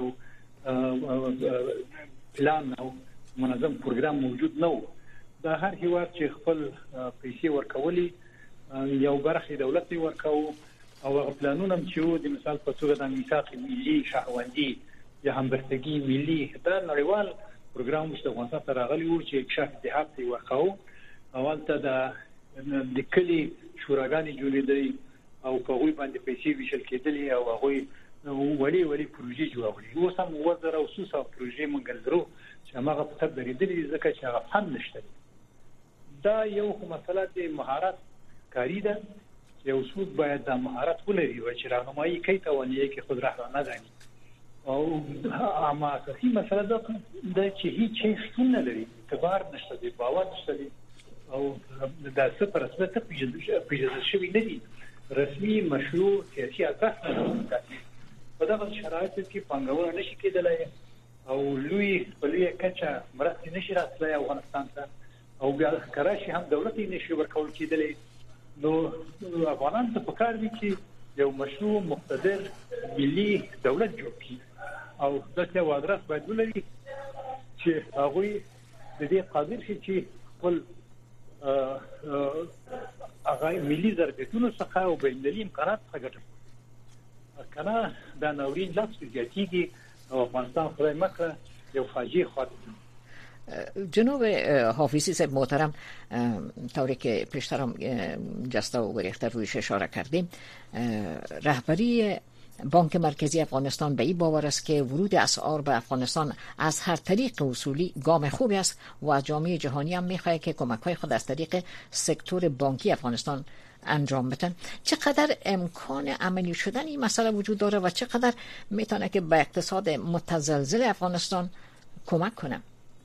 پلان او منظم پروګرام موجود نه و. د هر هیواد چې خپل پیسې ورکولي یو برخه دولت ورکاو او هغه پلانونه چې و د مثال په توګه د میثاق ملي شهروندي یا همبستګي ملي دا نړیوال پروګرام چې افغانستان ته راغلی و چې اکشاف اتحاد ته ورکاو. اولته د د کلی شوراګانې جوړېدلې او په غوي باندې پیسې ویشل کېدلې او هغه ولی ولی پروژې جوړولې. اوس هم وزاره او سوسه پروژې مونږ لرو چې هغه په تب درېدلې ځکه چې هغه فن نشته. دا یو مسله د مهارت کاری ده چې اوسود باید د مهارت ولري او چې راهنمایي کوي ته ونی کې خود راهنما نه غني. او اما اساسي مسله ده چې هیڅ شي نه لري، اعتبار نشته دی، باور نشته دی او د څه پر اساس ته پیژندل شوی نه دي. رسمي مشروع سیاسي اساس نه لري. په دغه شرایطو کې پنګونه نشي کېدلای او لوی بلې کچا مرستې نشي راتلای افغانستان ته او بیا کراشي هم دولت یې نشي ورکول کېدلای. نو افغانان ته پکار دي چې یو مشروع مقتدر ملي دولت جوړ کړي او دغه وادرس باید ولري چې هغه د دې قادر شي چې خپل هغه ملي ضربتونو څخه او بین‌المللي امکانات څخه ګټه کنه دا نورین لفظ زیاتیږي او افغانستان خدای مکه یو فاجعه خواهد. جناب حافظی صاحب محترم، طوری که پیشترم جسته و گریخته رویش اشاره کردیم، رهبری بانک مرکزی افغانستان به این باور است که ورود اسعار به افغانستان از هر طریق اصولی گام خوبی است و از جامعه جهانی هم میخواهد که کمک‌های خود از طریق سکتور بانکی افغانستان انجام بدن. چقدر امکان عملی شدن این مسئله وجود داره و چقدر میتونه که به اقتصاد متزلزل افغانستان کمک کنه؟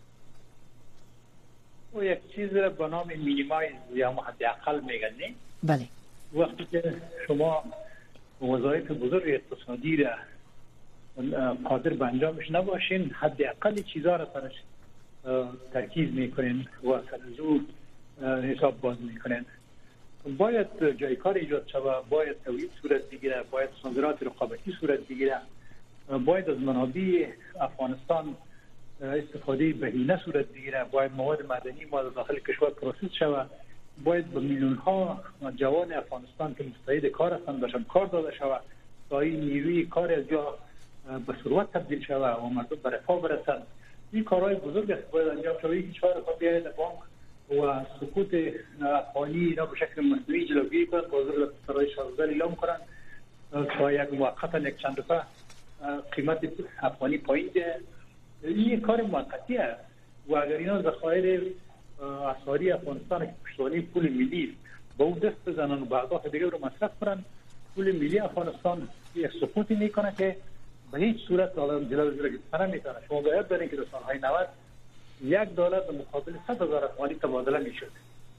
و یک چیز را به نام مینیمایز یا حداقل میگن. بله. وقتی که شما وظایف بزرگ اقتصادی را قادر به انجامش نباشین، حداقل چیزا را سرش ترکیز میکنین و سرزو حساب باز میکنین. باید جای کار ایجاد شود، باید تولید صورت بگیره، باید صادرات رقابتی صورت بگیره، باید از منابع افغانستان استفاده بهینه صورت بگیره، باید مواد معدنی ما داخل کشور پروسس شود، باید به میلیون ها جوان افغانستان که مستعد کار هستند بهشان کار داده شود تا این نیروی کار از جا به ثروت تبدیل شود و مردم به رفاه برسند. این کارهای بزرگ است باید انجام شود. این کشور خود بیاید بانک و سقوط افغانی اینا به شکل مصنوعی جلوگیری کنند، بازار سرای شاهزاده اعلام کنند تا یک موقتا یک چند دفعه قیمت افغانی پایین ده. این کار موقتی است و اگر اینا ذخایر اسعاری افغانستان که پشتوانه پول ملی با اون دست بزنن و به اهداف دیگه رو مصرف کنن، پول ملی افغانستان یک سقوطی میکنه که به هیچ صورت حالا جلو جلو گرفتن نمیتونه. شما باید دارین که در سالهای نود یک دلار به مقابل صد هزار افغانی تبادله میشد.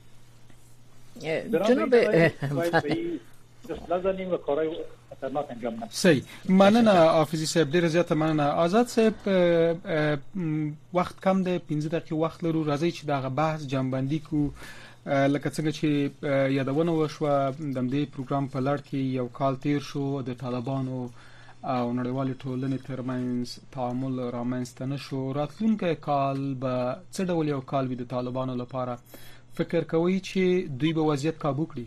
جناب لازم و کارهای خطرناک انجام نه. صحیح. مننه حافظی صاحب، ډیر زیاته مننه. آزاد صاحب، وخت کم دی، پنځه دقیقې وخت لرو. راځي چې دا بحث جنببندي کو لکه څنګه چې یادونه وشوه د دې پروګرام په لړ کې یو کال تیر شو د طالبانو او نړیوالې ټولنې ترمنځ تعامل رامنځته نشو. راتلونکی کال به څه ډول یو کال وي د طالبانو لپاره؟ فکر کوئ چې دوی به وضعیت کابو کړي؟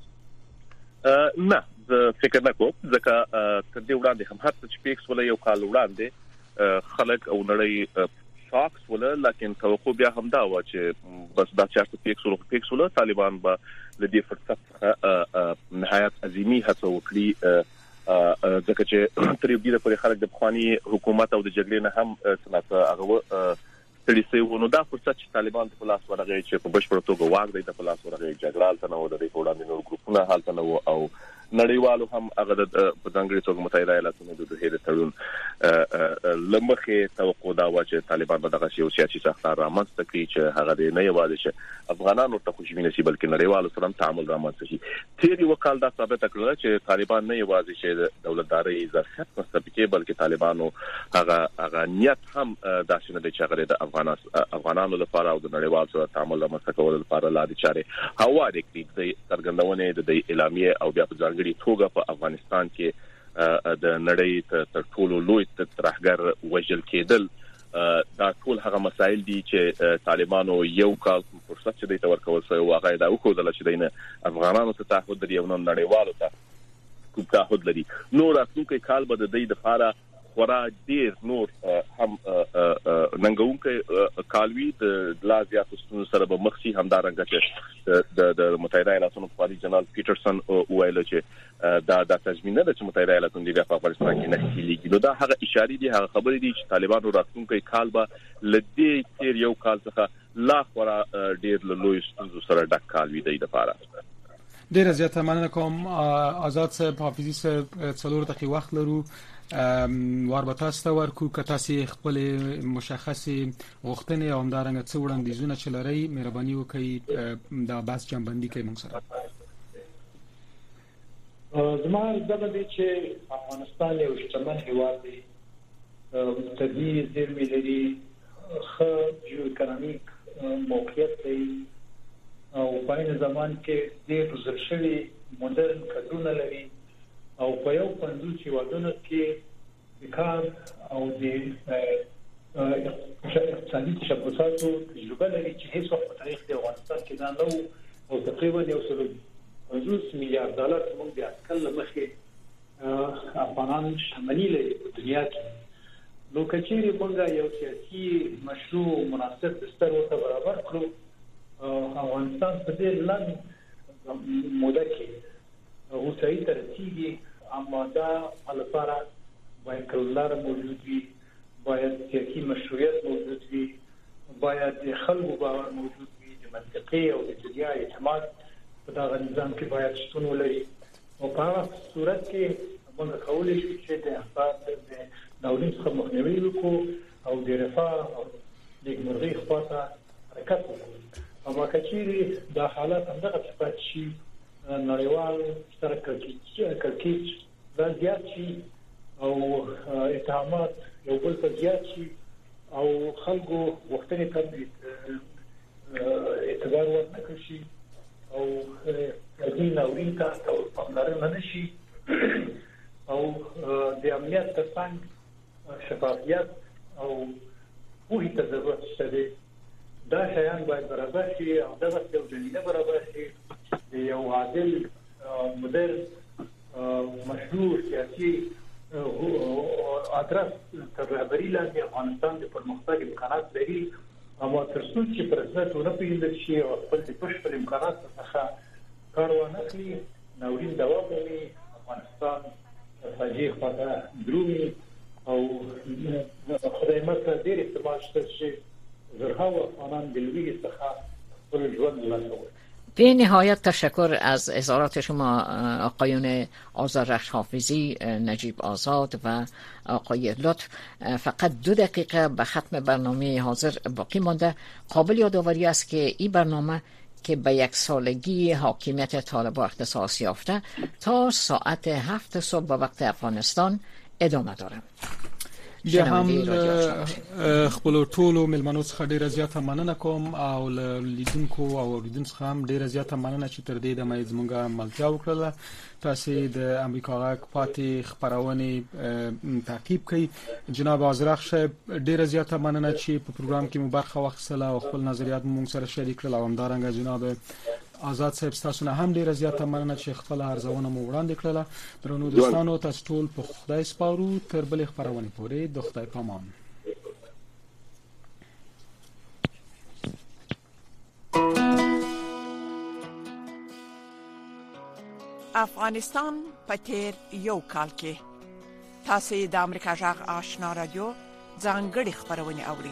نه، زه فکر نه کوم، ځکه تر دې وړاندې هم هر څه چې پیکس ولا یو کال وړاندې خلک او نړۍ شاکس ولا، لکن توقع بیا هم دا و چې بس دا چې پیکس ولا پیکس ولا طالبان به د دې فرصت نهایت عظیمی هڅه وکړي، ځکه چې تر یو ډیره پورې خلک د بخوانی حکومت او د جګړې نه هم سنت هغه تړي سي ونو. دا فرصت چې طالبان په لاس ورغی چې په بشپړ توګه واک دی په لاس ورغی، جګړه تل نو د دې وړاندې نور ګروپونه حالت نو او نړیوالو هم هغه د په ځانګړي توګه متحده ایالاتونو د دوه تړون لمخه توقع دا و چې طالبان به دغه یو سیاسي ساختار رامنځته کړي چې هغه نه یوازې چې افغانانو ته خوشبینه شي بلکې نړیوالو سره تعامل رامنځته شي. تیری وکال دا ثابت کړل چې طالبان نه یوازې چې دولتداري ظرفیت مستبقي بلکې طالبانو هغه هغه نیت هم داسې نه دی چې هغه د افغان افغانانو لپاره او د نړیوالو سره تعامل رامنځته کول لپاره لارې چارې هوارې کړي. د څرګندونې د اعلامیه او بیا په ځانګړي ځانګړي توګه په افغانستان کې د نړۍ تر ټولو لوی ترهګر وژل کېدل دا ټول هغه مسایل دي چې طالبانو یو کال فرصت چې دوی ته ورکول شوی واغې دا وکړل چې دینه افغانانو ته تعهد لري او نړیوالو ته کوم تعهد لري نو راتلونکي کال به د دې لپاره خورا ډیر نور هم ننګونکي کالوي د لا زیاتو ستونزو سره به مخ شي همدارنګه چې د د متحده ایالاتونو پالي جنرال پیټرسن ویل چې دا د تضمین نه چې متحده ایالاتونو د افغانستان کې نه کیږي نو دا هغه اشاره دي هغه خبرې دي چې طالبانو راتلونکي کال به لدې تیر یو کال څخه لا خورا ډیر لوی ستونزو سره ډک کالوي دی لپاره ډیر زیاته مننه کوم آزاد صاحب حافظي صاحب څلور دقیقې وخت لرو وربه تاسو ته ورکو که تاسو خپل مشخصي غوښتنې او همدارنګه څه وړاندیزونه چې لرئ مهرباني وکړئ دا بحث جنبندي کوي موږ سره زما دغه دي چې افغانستان یو شتمن هیواد دی طبیعي زیرمې لري ښه جیو اکونومیک موقعیت دی او په عین زمان کې ډېر روزل شوي مدرن کډونه لري او په یو پنځوس هیوادونو کې د کار او د اقتصادي تشبثاتو تجربه لري چې هیڅ وخت په تاریخ کې افغانستان کې دا نه او تقریبا یو سل پنځوس میلیارډ ډالر موږ د اټکل مخې افغانان شاملي لري په دنیا کې نو کچېرې موږ یو سیاسي مشروع مناسب بستر ورته برابر کړو افغانستان په دې لږ موده کې اوسای ترتیبي اما دا لپاره باید کلار موجود وي باید سیاسي مشروعیت موجود وي باید خلکو باور موجود وي د منطقي او د دنیا اعتماد په دا نظام کې باید شتون ولري او په هغه صورت کې موږ کولای شو چې د اقتصاد د دولت څخه مخنیوي وکړو او د رفاه او د مرغۍ خواته حرکت وکړو اما کچېرې دا حالات همدغه صفات شي نړیوال سره کړکېچ دا زیات شي او اتهامات یو بل ته زیات شي او خلکو وختونه ته اعتبار ورنکړي شي او دې ناورین ته پاملرنه نشي او د امنیت ترڅنګ شفافیت او پوهې ته ضرورت شته دا شیان باید برابر شي او دغه یو ځینې برابر شي یو عادل مدرن مشروع سیاسي ادرس تر رهبري لاندې افغانستان د پرمختګ امکانات لري اما تر څو چې پرځات ورپېږي شي او خپل د بشپړ امکانات څخه کار ونکړي ناورین دوام کوي افغانستان فاجعه خطر درومي او خدای مکه ډېر استعمال شته چې زرها افغانان د لوی څخه خپل ژوند لاسوي. به نهایت تشکر از اظهارات شما آقایون آذرخش حافظی، نجیب آزاد و آقای لطف. فقط دو دقیقه به ختم برنامه حاضر باقی مانده. قابل یادآوری است که این برنامه که به یک سالگی حاکمیت طالبان اختصاص یافته تا ساعت هفت صبح به وقت افغانستان ادامه داره. بیا هم خپل ټولو ملمنو څخه ډیره زیاته مننه کوم او لیدونکو او اوریدونکو څخه هم ډیره زیاته مننه چې تر دې دمه زموږه ملتیا وکړه. تاسو د امریکا غږ پاتې خبرونه تعقیب کړئ. جناب آذرخش ډیره زیاته مننه چې په پروګرام کې مو برخه واخیستله او خپل نظریات مو سره شریک کړل. او همدارنګه جناب آزاد صاحب تاسو نه هم ډیره زیاته مننه چې خپل ارزونه مو وړاندې کړله. درنو دوستانو تاسو ټول په خدای سپارو. تر بلې خبرونه پورې د خدای پامان. افغانستان په تیر یو کال کې تاسو د امریکا جغ آشنا رادیو ځانګړي خبرونه اوري.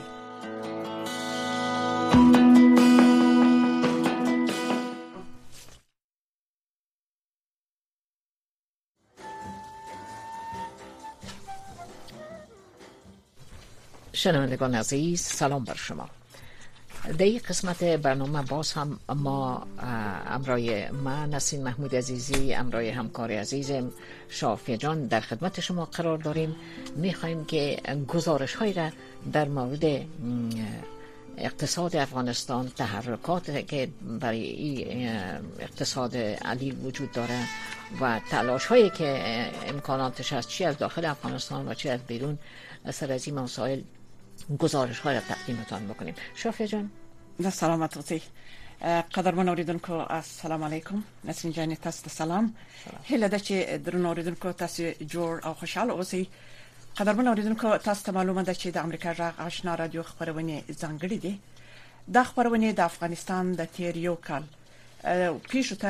شنوندگان عزیز، سلام بر شما. در این قسمت برنامه باز هم ما امرای من نسیم محمود عزیزی، امرای همکار عزیزم شافیه جان در خدمت شما قرار داریم. میخوایم که گزارش های را در مورد اقتصاد افغانستان، تحرکات که برای اقتصاد علی وجود داره و تلاش هایی که امکاناتش هست چی از داخل افغانستان و چی از بیرون، سر از این مسائل گزارش های را تقدیمتان بکنیم. شافیه جان سلامت اوسئ. قدرمن اوریدونکو السلام علیکم. نسرین جان تاسو ته سلام. هله د چې درنو اوریدونکو تاسو جوړ او خوشاله اوسئ. قدرمن اوریدونکو تاسو ته معلومه ده چې د امریکا جغ آشنا رادیو خبرونه ځانګړي دي. د خبرونه د افغانستان د تیر یو کال پیښو